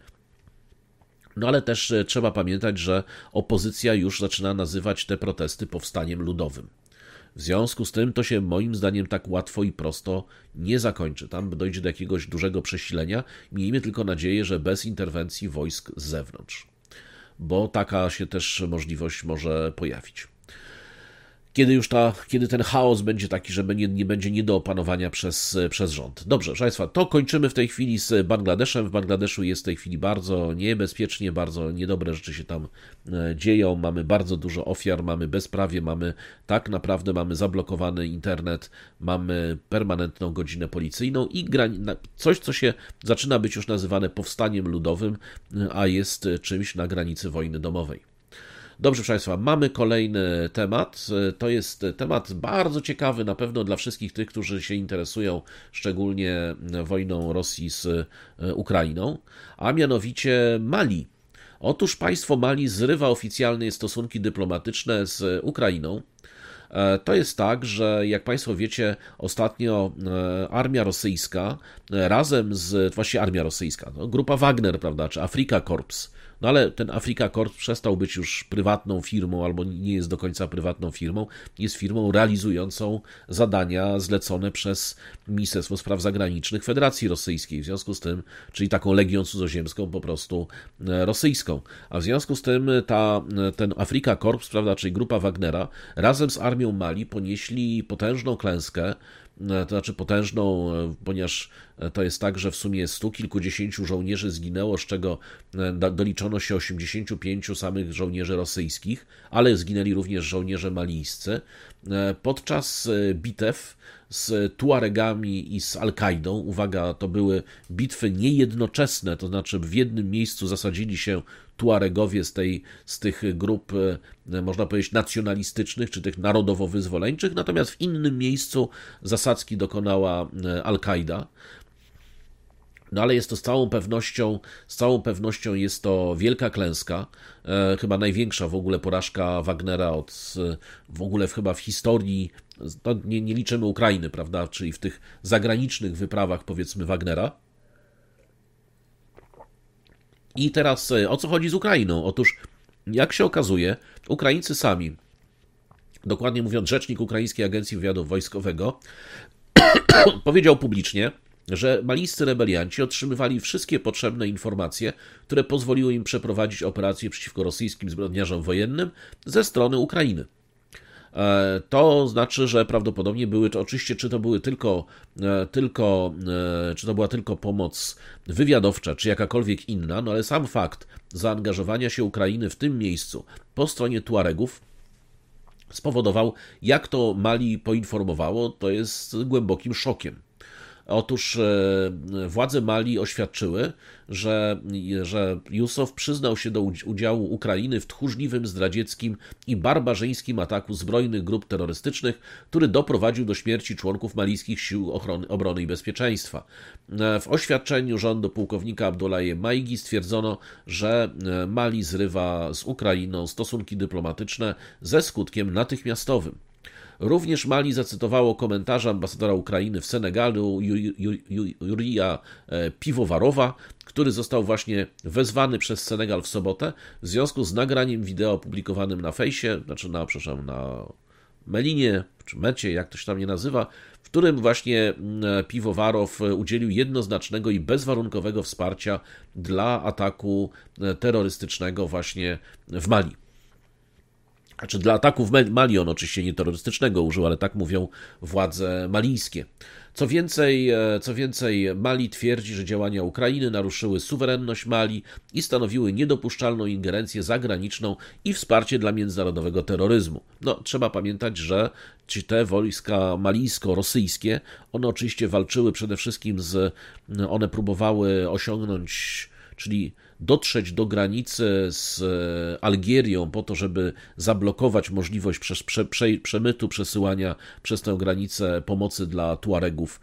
No ale też trzeba pamiętać, że opozycja już zaczyna nazywać te protesty powstaniem ludowym. W związku z tym to się moim zdaniem tak łatwo i prosto nie zakończy. Tam dojdzie do jakiegoś dużego przesilenia. Miejmy tylko nadzieję, że bez interwencji wojsk z zewnątrz. Bo taka się też możliwość może pojawić. Kiedy już ta, kiedy ten chaos będzie taki, że nie, nie będzie nie do opanowania przez, przez rząd. Dobrze, proszę Państwa, to kończymy w tej chwili z Bangladeszem. W Bangladeszu jest w tej chwili bardzo niebezpiecznie, bardzo niedobre rzeczy się tam dzieją. Mamy bardzo dużo ofiar, mamy bezprawie, mamy tak naprawdę mamy zablokowany internet, mamy permanentną godzinę policyjną i coś, co się zaczyna być już nazywane powstaniem ludowym, a jest czymś na granicy wojny domowej. Dobrze, proszę Państwa, mamy kolejny temat. To jest temat bardzo ciekawy na pewno dla wszystkich tych, którzy się interesują szczególnie wojną Rosji z Ukrainą, a mianowicie Mali. Otóż państwo Mali zrywa oficjalnie stosunki dyplomatyczne z Ukrainą. To jest tak, że jak Państwo wiecie, ostatnio armia rosyjska razem z, właściwie armia rosyjska, no, grupa Wagner, prawda, czy Afrika Korps, no ale ten Afrika Korps przestał być już prywatną firmą, albo nie jest do końca prywatną firmą, jest firmą realizującą zadania zlecone przez Ministerstwo Spraw Zagranicznych Federacji Rosyjskiej, w związku z tym, czyli taką legią cudzoziemską po prostu rosyjską, a w związku z tym ta, ten Afrika Korps, prawda, czyli grupa Wagnera, razem z armią Mali ponieśli potężną klęskę to znaczy potężną, ponieważ to jest tak, że w sumie stu kilkudziesięciu żołnierzy zginęło, z czego doliczono się osiemdziesięciu pięciu samych żołnierzy rosyjskich, ale zginęli również żołnierze malijscy. Podczas bitew z Tuaregami i z Al-Kaidą, uwaga, to były bitwy niejednoczesne, to znaczy w jednym miejscu zasadzili się Tuaregowie z, tej, z tych grup, można powiedzieć, nacjonalistycznych, czy tych narodowo-wyzwoleńczych, natomiast w innym miejscu zasadzki dokonała Al-Kaida. No ale jest to z całą pewnością, z całą pewnością jest to wielka klęska, e, chyba największa w ogóle porażka Wagnera od, w ogóle chyba w historii, no nie, nie liczymy Ukrainy, prawda, czyli w tych zagranicznych wyprawach, powiedzmy, Wagnera. I teraz o co chodzi z Ukrainą? Otóż, jak się okazuje, Ukraińcy sami, dokładnie mówiąc rzecznik Ukraińskiej Agencji Wywiadu Wojskowego, powiedział publicznie, że malijscy rebelianci otrzymywali wszystkie potrzebne informacje, które pozwoliły im przeprowadzić operacje przeciwko rosyjskim zbrodniarzom wojennym ze strony Ukrainy. To znaczy, że prawdopodobnie były, to oczywiście, czy to były tylko, tylko, czy to była tylko pomoc wywiadowcza, czy jakakolwiek inna, no ale sam fakt zaangażowania się Ukrainy w tym miejscu po stronie Tuaregów spowodował, jak to Mali poinformowało, to jest głębokim szokiem. Otóż władze Mali oświadczyły, że, że Jusuf przyznał się do udziału Ukrainy w tchórzliwym, zdradzieckim i barbarzyńskim ataku zbrojnych grup terrorystycznych, który doprowadził do śmierci członków malijskich sił ochrony, obrony i bezpieczeństwa. W oświadczeniu rządu pułkownika Abdullahi Maigi stwierdzono, że Mali zrywa z Ukrainą stosunki dyplomatyczne ze skutkiem natychmiastowym. Również Mali zacytowało komentarze ambasadora Ukrainy w Senegalu, Jurija Piwowarowa, który został właśnie wezwany przez Senegal w sobotę w związku z nagraniem wideo opublikowanym na fejsie, znaczy na, przepraszam, na Melinie, czy Mecie, jak to się tam nie nazywa, w którym właśnie Piwowarow udzielił jednoznacznego i bezwarunkowego wsparcia dla ataku terrorystycznego właśnie w Mali. Znaczy dla ataku w Mali on oczywiście nie terrorystycznego użył, ale tak mówią władze malijskie. Co więcej, co więcej, Mali twierdzi, że działania Ukrainy naruszyły suwerenność Mali i stanowiły niedopuszczalną ingerencję zagraniczną i wsparcie dla międzynarodowego terroryzmu. No, trzeba pamiętać, że ci te wojska malijsko-rosyjskie, one oczywiście walczyły przede wszystkim z, one próbowały osiągnąć, czyli dotrzeć do granicy z Algierią po to, żeby zablokować możliwość prze, prze, prze, przemytu, przesyłania przez tę granicę pomocy dla Tuaregów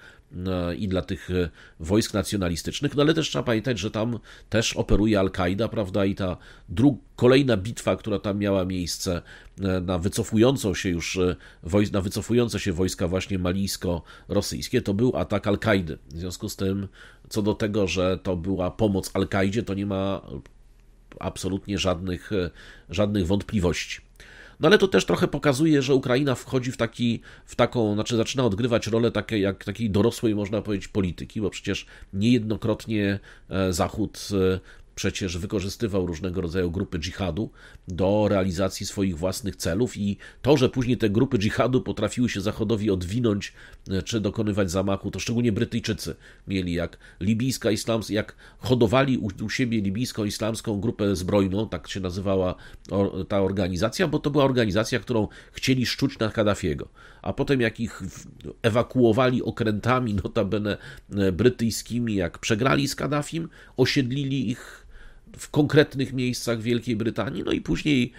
i dla tych wojsk nacjonalistycznych, no ale też trzeba pamiętać, że tam też operuje Al-Kaida, prawda, i ta dru- kolejna bitwa, która tam miała miejsce na wycofującą się już wojsk, na wycofujące się wojska właśnie malijsko-rosyjskie, to był atak Al-Kaidy. W związku z tym, co do tego, że to była pomoc Al-Kaidzie, to nie ma absolutnie żadnych, żadnych wątpliwości. No ale to też trochę pokazuje, że Ukraina wchodzi w, taki, w taką, znaczy zaczyna odgrywać rolę takiej, jak takiej dorosłej, można powiedzieć, polityki, bo przecież niejednokrotnie Zachód przecież wykorzystywał różnego rodzaju grupy dżihadu do realizacji swoich własnych celów i to, że później te grupy dżihadu potrafiły się Zachodowi odwinąć czy dokonywać zamachu, to szczególnie Brytyjczycy mieli, jak libijska islamska, jak hodowali u, u siebie libijsko-islamską grupę zbrojną, tak się nazywała ta organizacja, bo to była organizacja, którą chcieli szczuć na Kaddafiego, a potem jak ich ewakuowali okrętami, notabene brytyjskimi, jak przegrali z Kaddafim, osiedlili ich w konkretnych miejscach Wielkiej Brytanii, no i później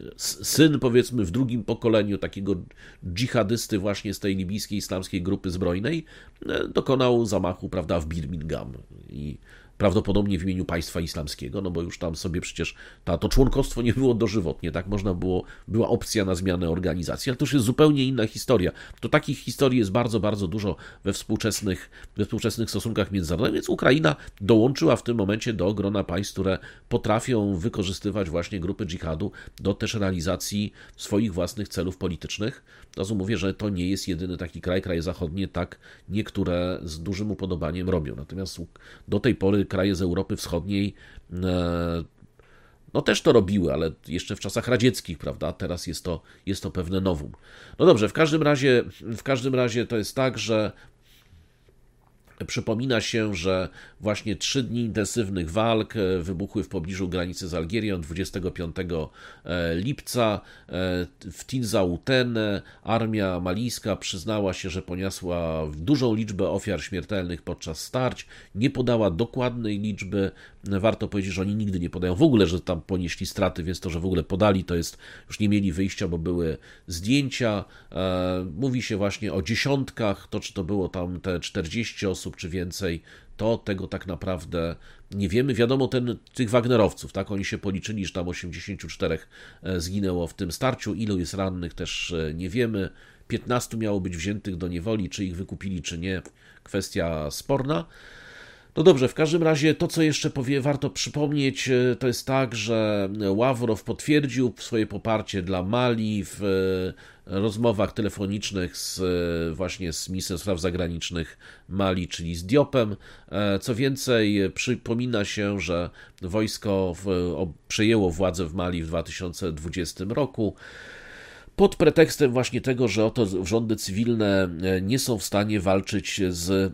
syn, powiedzmy, w drugim pokoleniu takiego dżihadysty właśnie z tej libijskiej islamskiej grupy zbrojnej dokonał zamachu, prawda, w Birmingham i prawdopodobnie w imieniu państwa islamskiego, no bo już tam sobie przecież ta, to członkostwo nie było dożywotnie, tak można było, była opcja na zmianę organizacji, ale to już jest zupełnie inna historia. To takich historii jest bardzo, bardzo dużo we współczesnych, we współczesnych stosunkach międzynarodowych, więc Ukraina dołączyła w tym momencie do grona państw, które potrafią wykorzystywać właśnie grupy dżihadu do też realizacji swoich własnych celów politycznych. Od razu mówię, że to nie jest jedyny taki kraj, kraje zachodnie tak niektóre z dużym upodobaniem robią. Natomiast do tej pory kraje z Europy Wschodniej no też to robiły, ale jeszcze w czasach radzieckich, prawda? Teraz jest to, jest to pewne novum. No dobrze, w każdym razie, w każdym razie to jest tak, że przypomina się, że właśnie trzy dni intensywnych walk wybuchły w pobliżu granicy z Algierią dwudziestego piątego lipca. W Tinzaoutene armia malijska przyznała się, że poniosła dużą liczbę ofiar śmiertelnych podczas starć. Nie podała dokładnej liczby. Warto powiedzieć, że oni nigdy nie podają w ogóle, że tam ponieśli straty, więc to, że w ogóle podali, to jest, już nie mieli wyjścia, bo były zdjęcia. Mówi się właśnie o dziesiątkach, to czy to było tam te czterdzieści osób, czy więcej, to tego tak naprawdę nie wiemy. Wiadomo, ten, tych Wagnerowców, tak, oni się policzyli, że tam osiemdziesięciu czterech zginęło w tym starciu, ilu jest rannych też nie wiemy. piętnastu miało być wziętych do niewoli, czy ich wykupili, czy nie, kwestia sporna. No dobrze, w każdym razie to, co jeszcze powie, warto przypomnieć, to jest tak, że Ławrow potwierdził swoje poparcie dla Mali w rozmowach telefonicznych z, właśnie z ministrem spraw zagranicznych Mali, czyli z Diopem. Co więcej, przypomina się, że wojsko w, o, przejęło władzę w Mali w dwa tysiące dwudziestym roku. Pod pretekstem właśnie tego, że oto rządy cywilne nie są w stanie walczyć z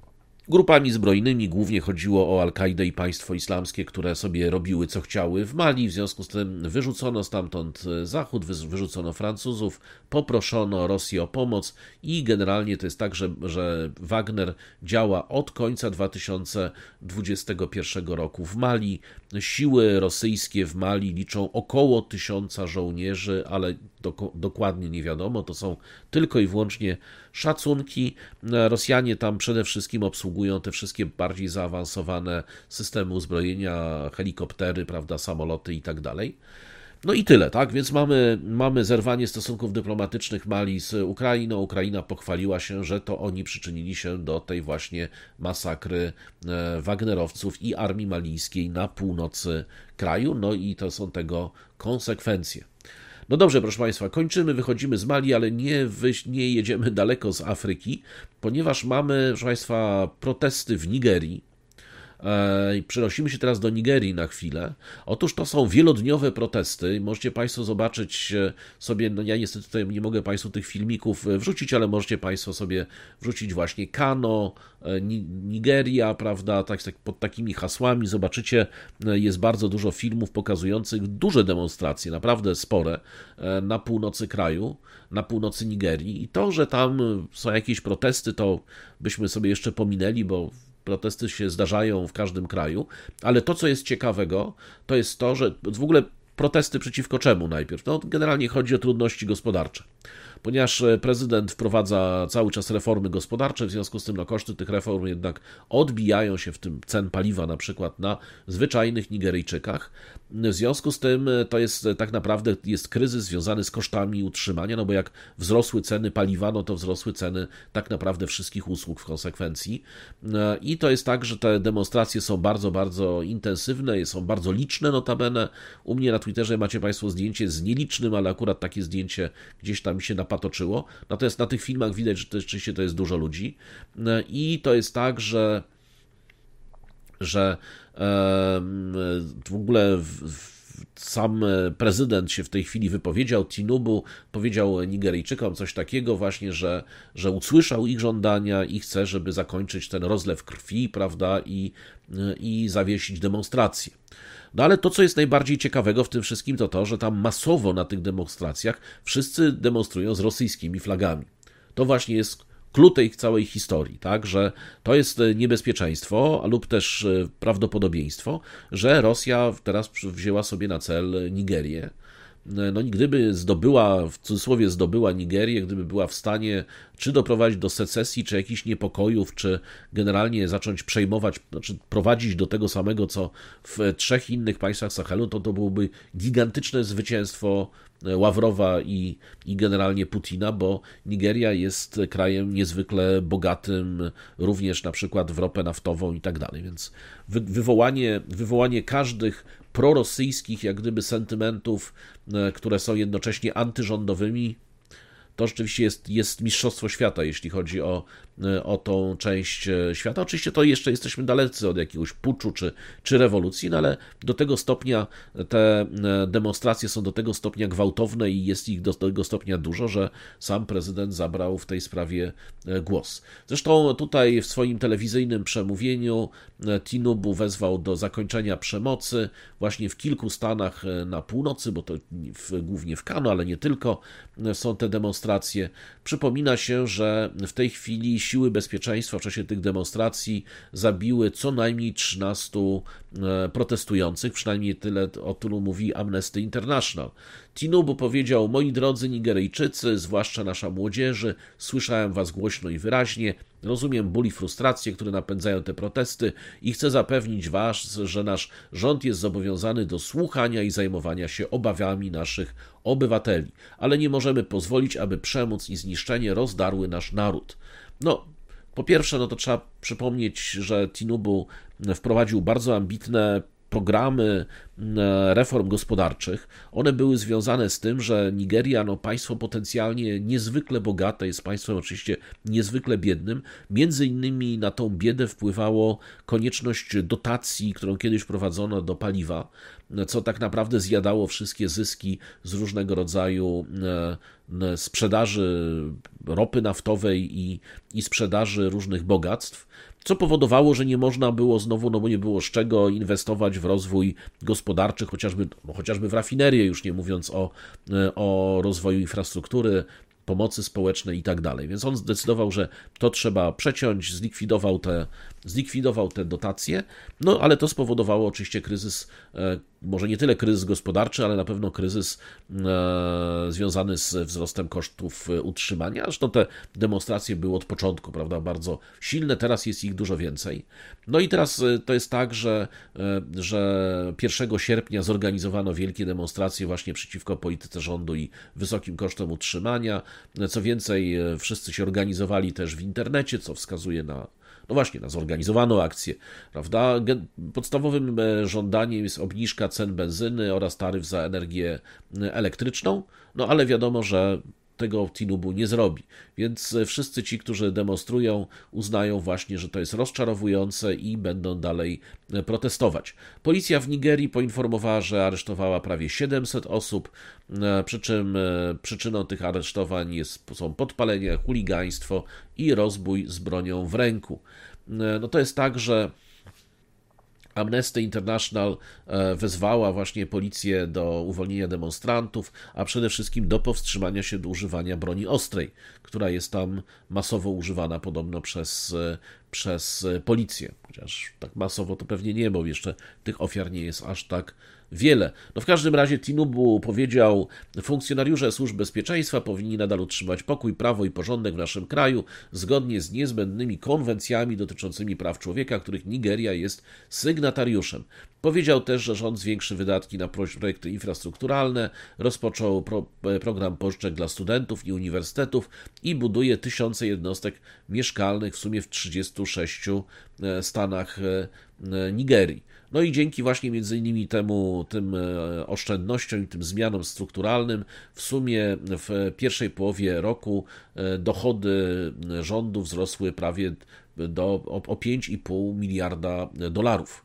grupami zbrojnymi. Głównie chodziło o Al-Kaidę i państwo islamskie, które sobie robiły co chciały w Mali. W związku z tym wyrzucono stamtąd Zachód, wyrzucono Francuzów, poproszono Rosję o pomoc i generalnie to jest tak, że, że Wagner działa od końca dwa tysiące dwudziestego pierwszego roku w Mali. Siły rosyjskie w Mali liczą około tysiąca żołnierzy, ale do, dokładnie nie wiadomo, to są tylko i wyłącznie szacunki. Rosjanie tam przede wszystkim obsługują te wszystkie bardziej zaawansowane systemy uzbrojenia, helikoptery, prawda, samoloty i tak dalej. No i tyle, tak? Więc mamy, mamy zerwanie stosunków dyplomatycznych Mali z Ukrainą. Ukraina pochwaliła się, że to oni przyczynili się do tej właśnie masakry Wagnerowców i armii malijskiej na północy kraju. No i to są tego konsekwencje. No dobrze, proszę Państwa, kończymy, wychodzimy z Mali, ale nie, wy, nie jedziemy daleko z Afryki, ponieważ mamy, proszę Państwa, protesty w Nigerii. Przenosimy się teraz do Nigerii na chwilę. Otóż to są wielodniowe protesty. Możecie Państwo zobaczyć sobie, no ja niestety tutaj nie mogę Państwu tych filmików wrzucić, ale możecie Państwo sobie wrzucić właśnie Kano, Nigeria, prawda, tak, tak, pod takimi hasłami. Zobaczycie, jest bardzo dużo filmów pokazujących duże demonstracje, naprawdę spore, na północy kraju, na północy Nigerii. I to, że tam są jakieś protesty, to byśmy sobie jeszcze pominęli, bo protesty się zdarzają w każdym kraju, ale to, co jest ciekawego, to jest to, że w ogóle protesty przeciwko czemu najpierw? No, generalnie chodzi o trudności gospodarcze. Ponieważ prezydent wprowadza cały czas reformy gospodarcze, w związku z tym no, koszty tych reform jednak odbijają się, w tym cen paliwa na przykład, na zwyczajnych Nigeryjczykach. W związku z tym to jest tak naprawdę jest kryzys związany z kosztami utrzymania, no bo jak wzrosły ceny paliwa, no to wzrosły ceny tak naprawdę wszystkich usług w konsekwencji. I to jest tak, że te demonstracje są bardzo, bardzo intensywne, są bardzo liczne notabene. U mnie na Twitterze macie Państwo zdjęcie z nielicznym, ale akurat takie zdjęcie gdzieś tam się napatoczyło. Natomiast na tych filmach widać, że to rzeczywiście to jest dużo ludzi. I to jest tak, że że w ogóle sam prezydent się w tej chwili wypowiedział, Tinubu powiedział Nigeryjczykom coś takiego właśnie, że, że usłyszał ich żądania i chce, żeby zakończyć ten rozlew krwi, prawda, i, i zawiesić demonstracje. No ale to, co jest najbardziej ciekawego w tym wszystkim, to to, że tam masowo na tych demonstracjach wszyscy demonstrują z rosyjskimi flagami. To właśnie jest klucz tej całej historii, tak, że to jest niebezpieczeństwo lub też prawdopodobieństwo, że Rosja teraz wzięła sobie na cel Nigerię. No i gdyby zdobyła, w cudzysłowie zdobyła Nigerię, gdyby była w stanie czy doprowadzić do secesji, czy jakichś niepokojów, czy generalnie zacząć przejmować, znaczy prowadzić do tego samego, co w trzech innych państwach Sahelu, to to byłoby gigantyczne zwycięstwo Ławrowa i, i generalnie Putina, bo Nigeria jest krajem niezwykle bogatym, również na przykład w ropę naftową i tak dalej, więc wy, wywołanie, wywołanie każdych prorosyjskich jak gdyby sentymentów, które są jednocześnie antyrządowymi, to rzeczywiście jest, jest mistrzostwo świata, jeśli chodzi o, o tą część świata. Oczywiście to jeszcze jesteśmy dalecy od jakiegoś puczu czy, czy rewolucji, no ale do tego stopnia te demonstracje są do tego stopnia gwałtowne i jest ich do tego stopnia dużo, że sam prezydent zabrał w tej sprawie głos. Zresztą tutaj w swoim telewizyjnym przemówieniu Tinubu wezwał do zakończenia przemocy właśnie w kilku stanach na północy, bo to w, głównie w Kanu, ale nie tylko są te demonstracje. Przypomina się, że w tej chwili siły bezpieczeństwa w czasie tych demonstracji zabiły co najmniej trzynastu protestujących, przynajmniej tyle, o tylu mówi Amnesty International. Tinubu powiedział: moi drodzy Nigeryjczycy, zwłaszcza nasza młodzieży, słyszałem was głośno i wyraźnie, rozumiem ból i frustrację, które napędzają te protesty i chcę zapewnić was, że nasz rząd jest zobowiązany do słuchania i zajmowania się obawami naszych obywateli, ale nie możemy pozwolić, aby przemoc i zniszczenie rozdarły nasz naród. No, po pierwsze, no to trzeba przypomnieć, że Tinubu wprowadził bardzo ambitne programy reform gospodarczych. One były związane z tym, że Nigeria, no państwo potencjalnie niezwykle bogate, jest państwem oczywiście niezwykle biednym. Między innymi na tą biedę wpływało konieczność dotacji, którą kiedyś prowadzono do paliwa, co tak naprawdę zjadało wszystkie zyski z różnego rodzaju sprzedaży ropy naftowej i, i sprzedaży różnych bogactw, co powodowało, że nie można było znowu, no bo nie było z czego inwestować w rozwój gospodarczy, chociażby, no chociażby w rafinerię, już nie mówiąc o, o rozwoju infrastruktury, pomocy społecznej i tak dalej. Więc on zdecydował, że to trzeba przeciąć, zlikwidował te, zlikwidował te dotacje, no ale to spowodowało oczywiście kryzys, może nie tyle kryzys gospodarczy, ale na pewno kryzys związany z wzrostem kosztów utrzymania. Zresztą te demonstracje były od początku, prawda, bardzo silne, teraz jest ich dużo więcej. No i teraz to jest tak, że, że pierwszego sierpnia zorganizowano wielkie demonstracje właśnie przeciwko polityce rządu i wysokim kosztom utrzymania. Co więcej, wszyscy się organizowali też w internecie, co wskazuje na, no właśnie, na zorganizowaną akcję, prawda? Podstawowym żądaniem jest obniżka cen benzyny oraz taryf za energię elektryczną, no ale wiadomo, że tego Tinubu nie zrobi. Więc wszyscy ci, którzy demonstrują, uznają właśnie, że to jest rozczarowujące i będą dalej protestować. Policja w Nigerii poinformowała, że aresztowała prawie siedemset osób, przy czym przyczyną tych aresztowań jest, są podpalenie, chuligaństwo i rozbój z bronią w ręku. No to jest tak, że Amnesty International wezwała właśnie policję do uwolnienia demonstrantów, a przede wszystkim do powstrzymania się do używania broni ostrej, która jest tam masowo używana podobno przez, przez policję. Chociaż tak masowo to pewnie nie, bo jeszcze tych ofiar nie jest aż tak wiele. No w każdym razie Tinubu powiedział: funkcjonariusze służb bezpieczeństwa powinni nadal utrzymać pokój, prawo i porządek w naszym kraju, zgodnie z niezbędnymi konwencjami dotyczącymi praw człowieka, których Nigeria jest sygnatariuszem. Powiedział też, że rząd zwiększy wydatki na projekty infrastrukturalne, rozpoczął pro, program pożyczek dla studentów i uniwersytetów i buduje tysiące jednostek mieszkalnych w sumie w trzydziestu sześciu stanach Nigerii. No i dzięki właśnie między innymi temu, tym oszczędnościom i tym zmianom strukturalnym w sumie w pierwszej połowie roku dochody rządu wzrosły prawie do, o, o pięć i pół miliarda dolarów.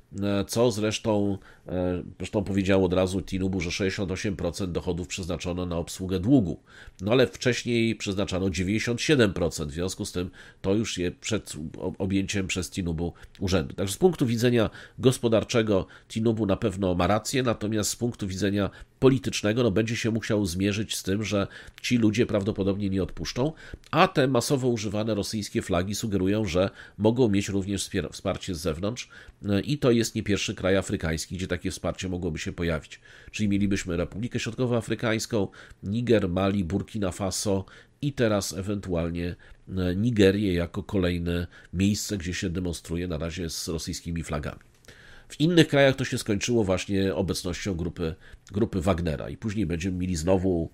Co zresztą, zresztą powiedział od razu Tinubu, że sześćdziesiąt osiem procent dochodów przeznaczono na obsługę długu. No ale wcześniej przeznaczano dziewięćdziesiąt siedem procent, w związku z tym to już je przed objęciem przez Tinubu urzędu. Także z punktu widzenia gospodarczego Tinubu na pewno ma rację, natomiast z punktu widzenia politycznego no będzie się musiał zmierzyć z tym, że ci ludzie prawdopodobnie nie odpuszczą, a te masowo używane rosyjskie flagi sugerują, że mogą mieć również wsparcie z zewnątrz i to jest nie pierwszy kraj afrykański, gdzie takie wsparcie mogłoby się pojawić. Czyli mielibyśmy Republikę Środkowoafrykańską, Niger, Mali, Burkina Faso i teraz ewentualnie Nigerię jako kolejne miejsce, gdzie się demonstruje na razie z rosyjskimi flagami. W innych krajach to się skończyło właśnie obecnością grupy, grupy Wagnera i później będziemy mieli znowu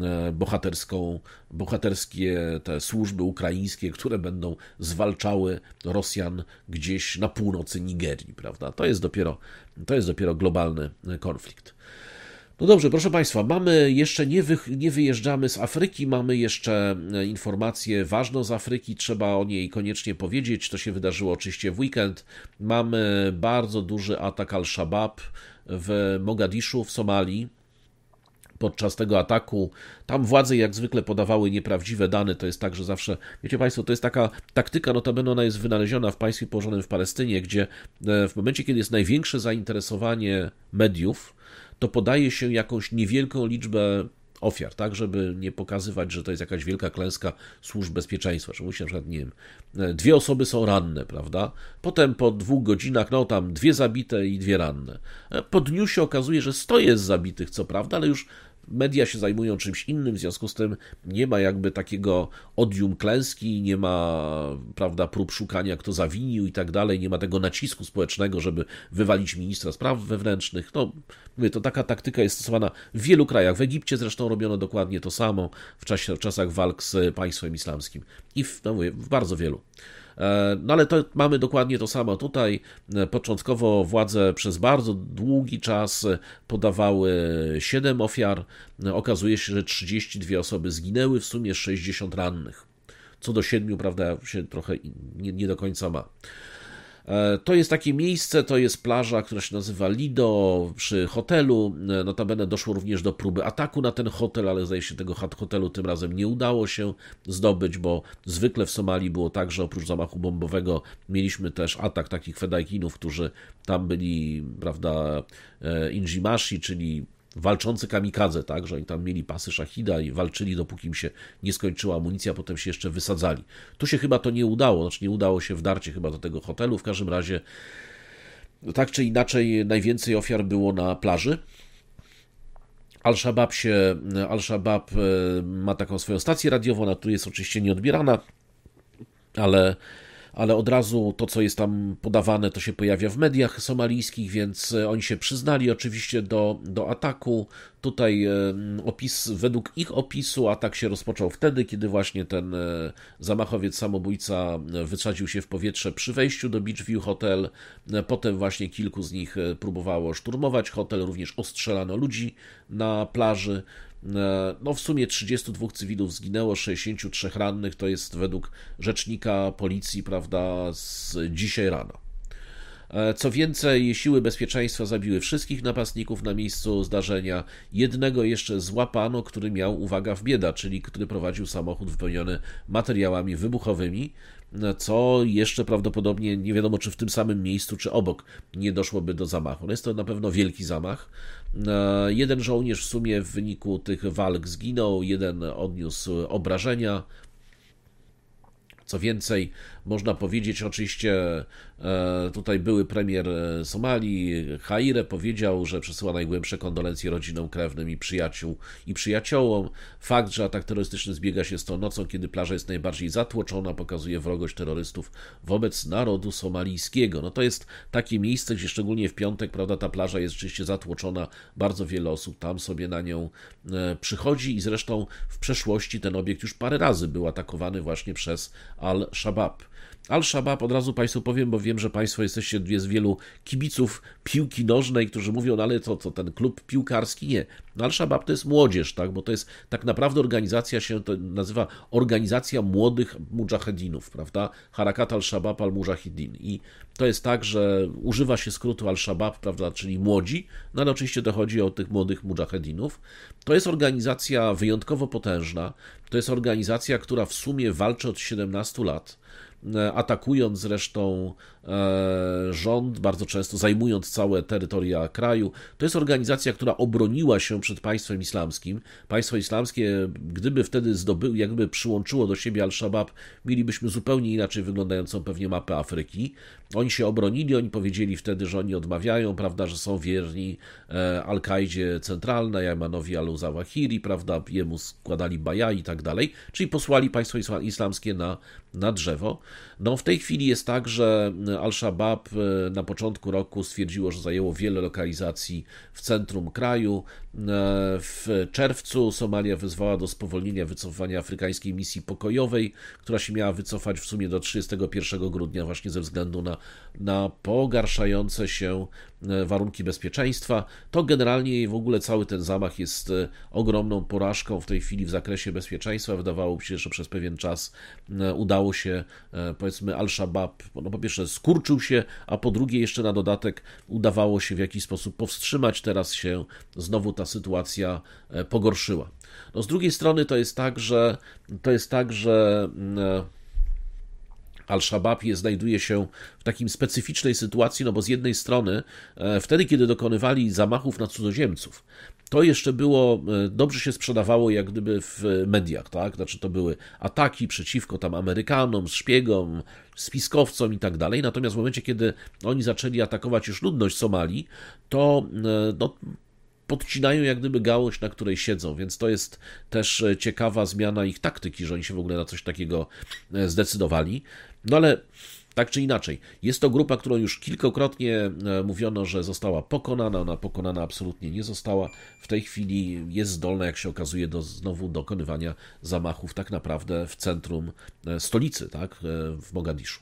bohaterską, bohaterskie te służby ukraińskie, które będą zwalczały Rosjan gdzieś na północy Nigerii, prawda? To jest dopiero, to jest dopiero globalny konflikt. No dobrze, proszę Państwa, mamy jeszcze, nie, wy, nie wyjeżdżamy z Afryki, mamy jeszcze informację ważną z Afryki, trzeba o niej koniecznie powiedzieć, to się wydarzyło oczywiście w weekend. Mamy bardzo duży atak Al-Shabaab w Mogadiszu w Somalii. Podczas tego ataku, tam władze jak zwykle podawały nieprawdziwe dane, to jest tak, że zawsze, wiecie Państwo, to jest taka taktyka, notabene ona jest wynaleziona w państwie położonym w Palestynie, gdzie w momencie, kiedy jest największe zainteresowanie mediów, to podaje się jakąś niewielką liczbę ofiar, tak, żeby nie pokazywać, że to jest jakaś wielka klęska służb bezpieczeństwa, że musi na przykład, nie wiem, dwie osoby są ranne, prawda, potem po dwóch godzinach, no tam dwie zabite i dwie ranne. Po dniu się okazuje, że sto jest zabitych, co prawda, ale już media się zajmują czymś innym, w związku z tym nie ma jakby takiego odium klęski, nie ma, prawda, prób szukania, kto zawinił i tak dalej, nie ma tego nacisku społecznego, żeby wywalić ministra spraw wewnętrznych. No, mówię, to taka taktyka jest stosowana w wielu krajach. W Egipcie zresztą robiono dokładnie to samo w, czasie, w czasach walk z państwem islamskim i w, no mówię, w bardzo wielu. No ale to mamy dokładnie to samo tutaj. Początkowo władze przez bardzo długi czas podawały siedem ofiar. Okazuje się, że trzydzieści dwie osoby zginęły, w sumie sześćdziesiąt rannych. Co do siedmiu, prawda, się trochę nie, nie do końca ma. To jest takie miejsce, to jest plaża, która się nazywa Lido przy hotelu. Notabene doszło również do próby ataku na ten hotel, ale zdaje się tego hotelu tym razem nie udało się zdobyć, bo zwykle w Somalii było tak, że oprócz zamachu bombowego mieliśmy też atak takich fedajkinów, którzy tam byli, prawda, injimashi, czyli walczący kamikadze, tak, że oni tam mieli pasy szachida i walczyli, dopóki im się nie skończyła amunicja, potem się jeszcze wysadzali. Tu się chyba to nie udało, znaczy nie udało się wdarcie chyba do tego hotelu, w każdym razie tak czy inaczej najwięcej ofiar było na plaży. Al-Shabaab się, Al-Shabaab ma taką swoją stację radiową, ona tu jest oczywiście nieodbierana, ale ale od razu to, co jest tam podawane, to się pojawia w mediach somalijskich, więc oni się przyznali oczywiście do, do ataku. Tutaj opis, według ich opisu atak się rozpoczął wtedy, kiedy właśnie ten zamachowiec samobójca wysadził się w powietrze przy wejściu do Beach View Hotel. Potem właśnie kilku z nich próbowało szturmować hotel, również ostrzelano ludzi na plaży. No w sumie trzydziestu dwóch cywilów zginęło, sześćdziesięciu trzech rannych, to jest według rzecznika policji, prawda, z dzisiaj rano. Co więcej, siły bezpieczeństwa zabiły wszystkich napastników na miejscu zdarzenia. Jednego jeszcze złapano, który miał, uwaga, w bieda, czyli który prowadził samochód wypełniony materiałami wybuchowymi, co jeszcze prawdopodobnie nie wiadomo, czy w tym samym miejscu, czy obok nie doszłoby do zamachu. No jest to na pewno wielki zamach. Jeden żołnierz w sumie w wyniku tych walk zginął, jeden odniósł obrażenia. Co więcej, można powiedzieć, oczywiście tutaj były premier Somalii, Haire, powiedział, że przesyła najgłębsze kondolencje rodzinom, krewnym i przyjaciół i przyjaciołom. Fakt, że atak terrorystyczny zbiega się z tą nocą, kiedy plaża jest najbardziej zatłoczona, pokazuje wrogość terrorystów wobec narodu somalijskiego. No to jest takie miejsce, gdzie szczególnie w piątek, prawda, ta plaża jest rzeczywiście zatłoczona, bardzo wiele osób tam sobie na nią przychodzi i zresztą w przeszłości ten obiekt już parę razy był atakowany właśnie przez Al-Shabaab. Al-Shabaab, od razu Państwu powiem, bo wiem, że Państwo jesteście, jest wielu kibiców piłki nożnej, którzy mówią, no ale to, to ten klub piłkarski, nie. No Al-Shabaab to jest młodzież, tak, bo to jest tak naprawdę organizacja się to nazywa Organizacja Młodych Mudżahedinów, prawda, Harakat Al-Shabaab Al-Mujahidin i to jest tak, że używa się skrótu Al-Shabaab, prawda, czyli młodzi, no ale oczywiście to chodzi o tych młodych Mudżahedinów. To jest organizacja wyjątkowo potężna, to jest organizacja, która w sumie walczy od siedemnastu lat, atakując zresztą rząd, bardzo często zajmując całe terytoria kraju. To jest organizacja, która obroniła się przed państwem islamskim. Państwo islamskie, gdyby wtedy zdobył, jakby przyłączyło do siebie Al-Shabaab, mielibyśmy zupełnie inaczej wyglądającą pewnie mapę Afryki. Oni się obronili, oni powiedzieli wtedy, że oni odmawiają, prawda, że są wierni Al-Kaidzie centralnej, Aymanowi al-Zawahiri, prawda, jemu składali baja i tak dalej, czyli posłali państwo islamskie na, na drzewo. No w tej chwili jest tak, że Al-Shabaab na początku roku stwierdziło, że zajęło wiele lokalizacji w centrum kraju. W czerwcu Somalia wezwała do spowolnienia wycofywania afrykańskiej misji pokojowej, która się miała wycofać w sumie do trzydziestego pierwszego grudnia właśnie ze względu na na, na pogarszające się warunki bezpieczeństwa. To generalnie w ogóle cały ten zamach jest ogromną porażką w tej chwili w zakresie bezpieczeństwa. Wydawało się, że przez pewien czas udało się, powiedzmy, Al-Shabaab, no po pierwsze skurczył się, a po drugie jeszcze na dodatek udawało się w jakiś sposób powstrzymać. Teraz się znowu ta sytuacja pogorszyła. No z drugiej strony to jest tak, że to jest tak, że Al-Shabaab znajduje się w takim specyficznej sytuacji, no bo z jednej strony wtedy, kiedy dokonywali zamachów na cudzoziemców, to jeszcze było, dobrze się sprzedawało jak gdyby w mediach, tak? Znaczy to były ataki przeciwko tam Amerykanom, szpiegom, spiskowcom i tak dalej, natomiast w momencie, kiedy oni zaczęli atakować już ludność Somalii, to no, podcinają jak gdyby gałąź, na której siedzą, więc to jest też ciekawa zmiana ich taktyki, że oni się w ogóle na coś takiego zdecydowali. No ale tak czy inaczej, jest to grupa, którą już kilkakrotnie mówiono, że została pokonana, ona pokonana absolutnie nie została. W tej chwili jest zdolna, jak się okazuje, do znowu dokonywania zamachów tak naprawdę w centrum stolicy, tak, w Mogadiszu.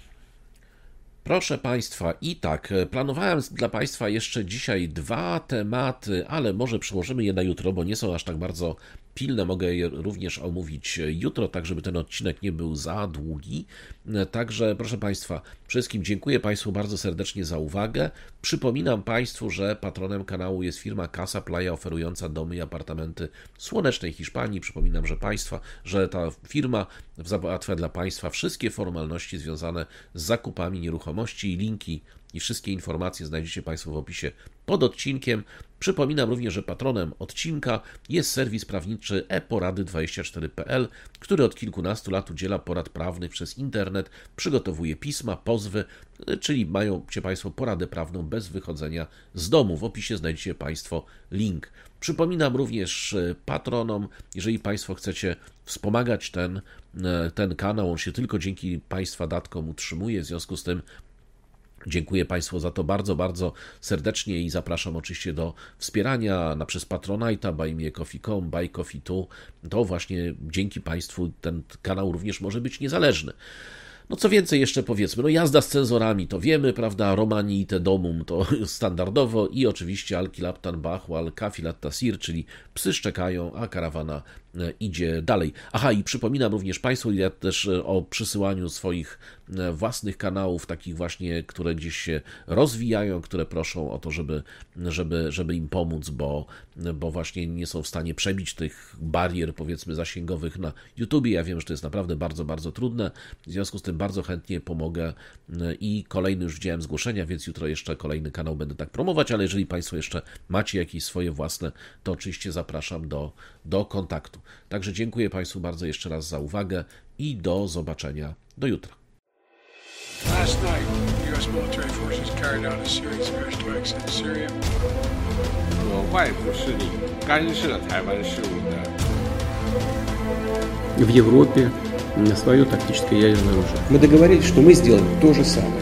Proszę Państwa, i tak, planowałem dla Państwa jeszcze dzisiaj dwa tematy, ale może przełożymy je na jutro, bo nie są aż tak bardzo pilne, mogę je również omówić jutro, tak żeby ten odcinek nie był za długi. Także proszę Państwa, przede wszystkim dziękuję Państwu bardzo serdecznie za uwagę. Przypominam Państwu, że patronem kanału jest firma Casa Playa oferująca domy i apartamenty w słonecznej Hiszpanii. Przypominam, że Państwa, że ta firma załatwia dla Państwa wszystkie formalności związane z zakupami nieruchomości i linki i wszystkie informacje znajdziecie Państwo w opisie pod odcinkiem. Przypominam również, że patronem odcinka jest serwis prawniczy e porady dwadzieścia cztery kropka p l, który od kilkunastu lat udziela porad prawnych przez internet, przygotowuje pisma, pozwy, czyli mają Państwo poradę prawną bez wychodzenia z domu. W opisie znajdziecie Państwo link. Przypominam również patronom, jeżeli Państwo chcecie wspomagać ten, ten kanał, on się tylko dzięki Państwa datkom utrzymuje, w związku z tym dziękuję Państwu za to bardzo, bardzo serdecznie i zapraszam oczywiście do wspierania na przez Patronite'a, buy me a coffee kropka com, buy coffee two. To właśnie dzięki Państwu ten kanał również może być niezależny. No co więcej jeszcze powiedzmy, no jazda z cenzorami to wiemy, prawda, Romani te domum to standardowo i oczywiście Al-Kilabtan Bahu, Al-Kafilat Tasir, czyli psy szczekają, a karawana idzie dalej. Aha, i przypominam również Państwu ja też o przysyłaniu swoich własnych kanałów, takich właśnie, które gdzieś się rozwijają, które proszą o to, żeby, żeby, żeby im pomóc, bo, bo właśnie nie są w stanie przebić tych barier, powiedzmy, zasięgowych na YouTubie. Ja wiem, że to jest naprawdę bardzo, bardzo trudne, w związku z tym bardzo chętnie pomogę i kolejny już widziałem zgłoszenia, więc jutro jeszcze kolejny kanał będę tak promować, ale jeżeli Państwo jeszcze macie jakieś swoje własne, to oczywiście zapraszam do, do kontaktu. Także dziękuję Państwu bardzo jeszcze raz za uwagę i do zobaczenia do jutra. Last night, U S military forces carried out a series of airstrikes in Syria. 有外部势力干涉台湾事务的。 В Европе свое тактическое ядерное оружие. Мы договорились, что мы сделаем то же самое.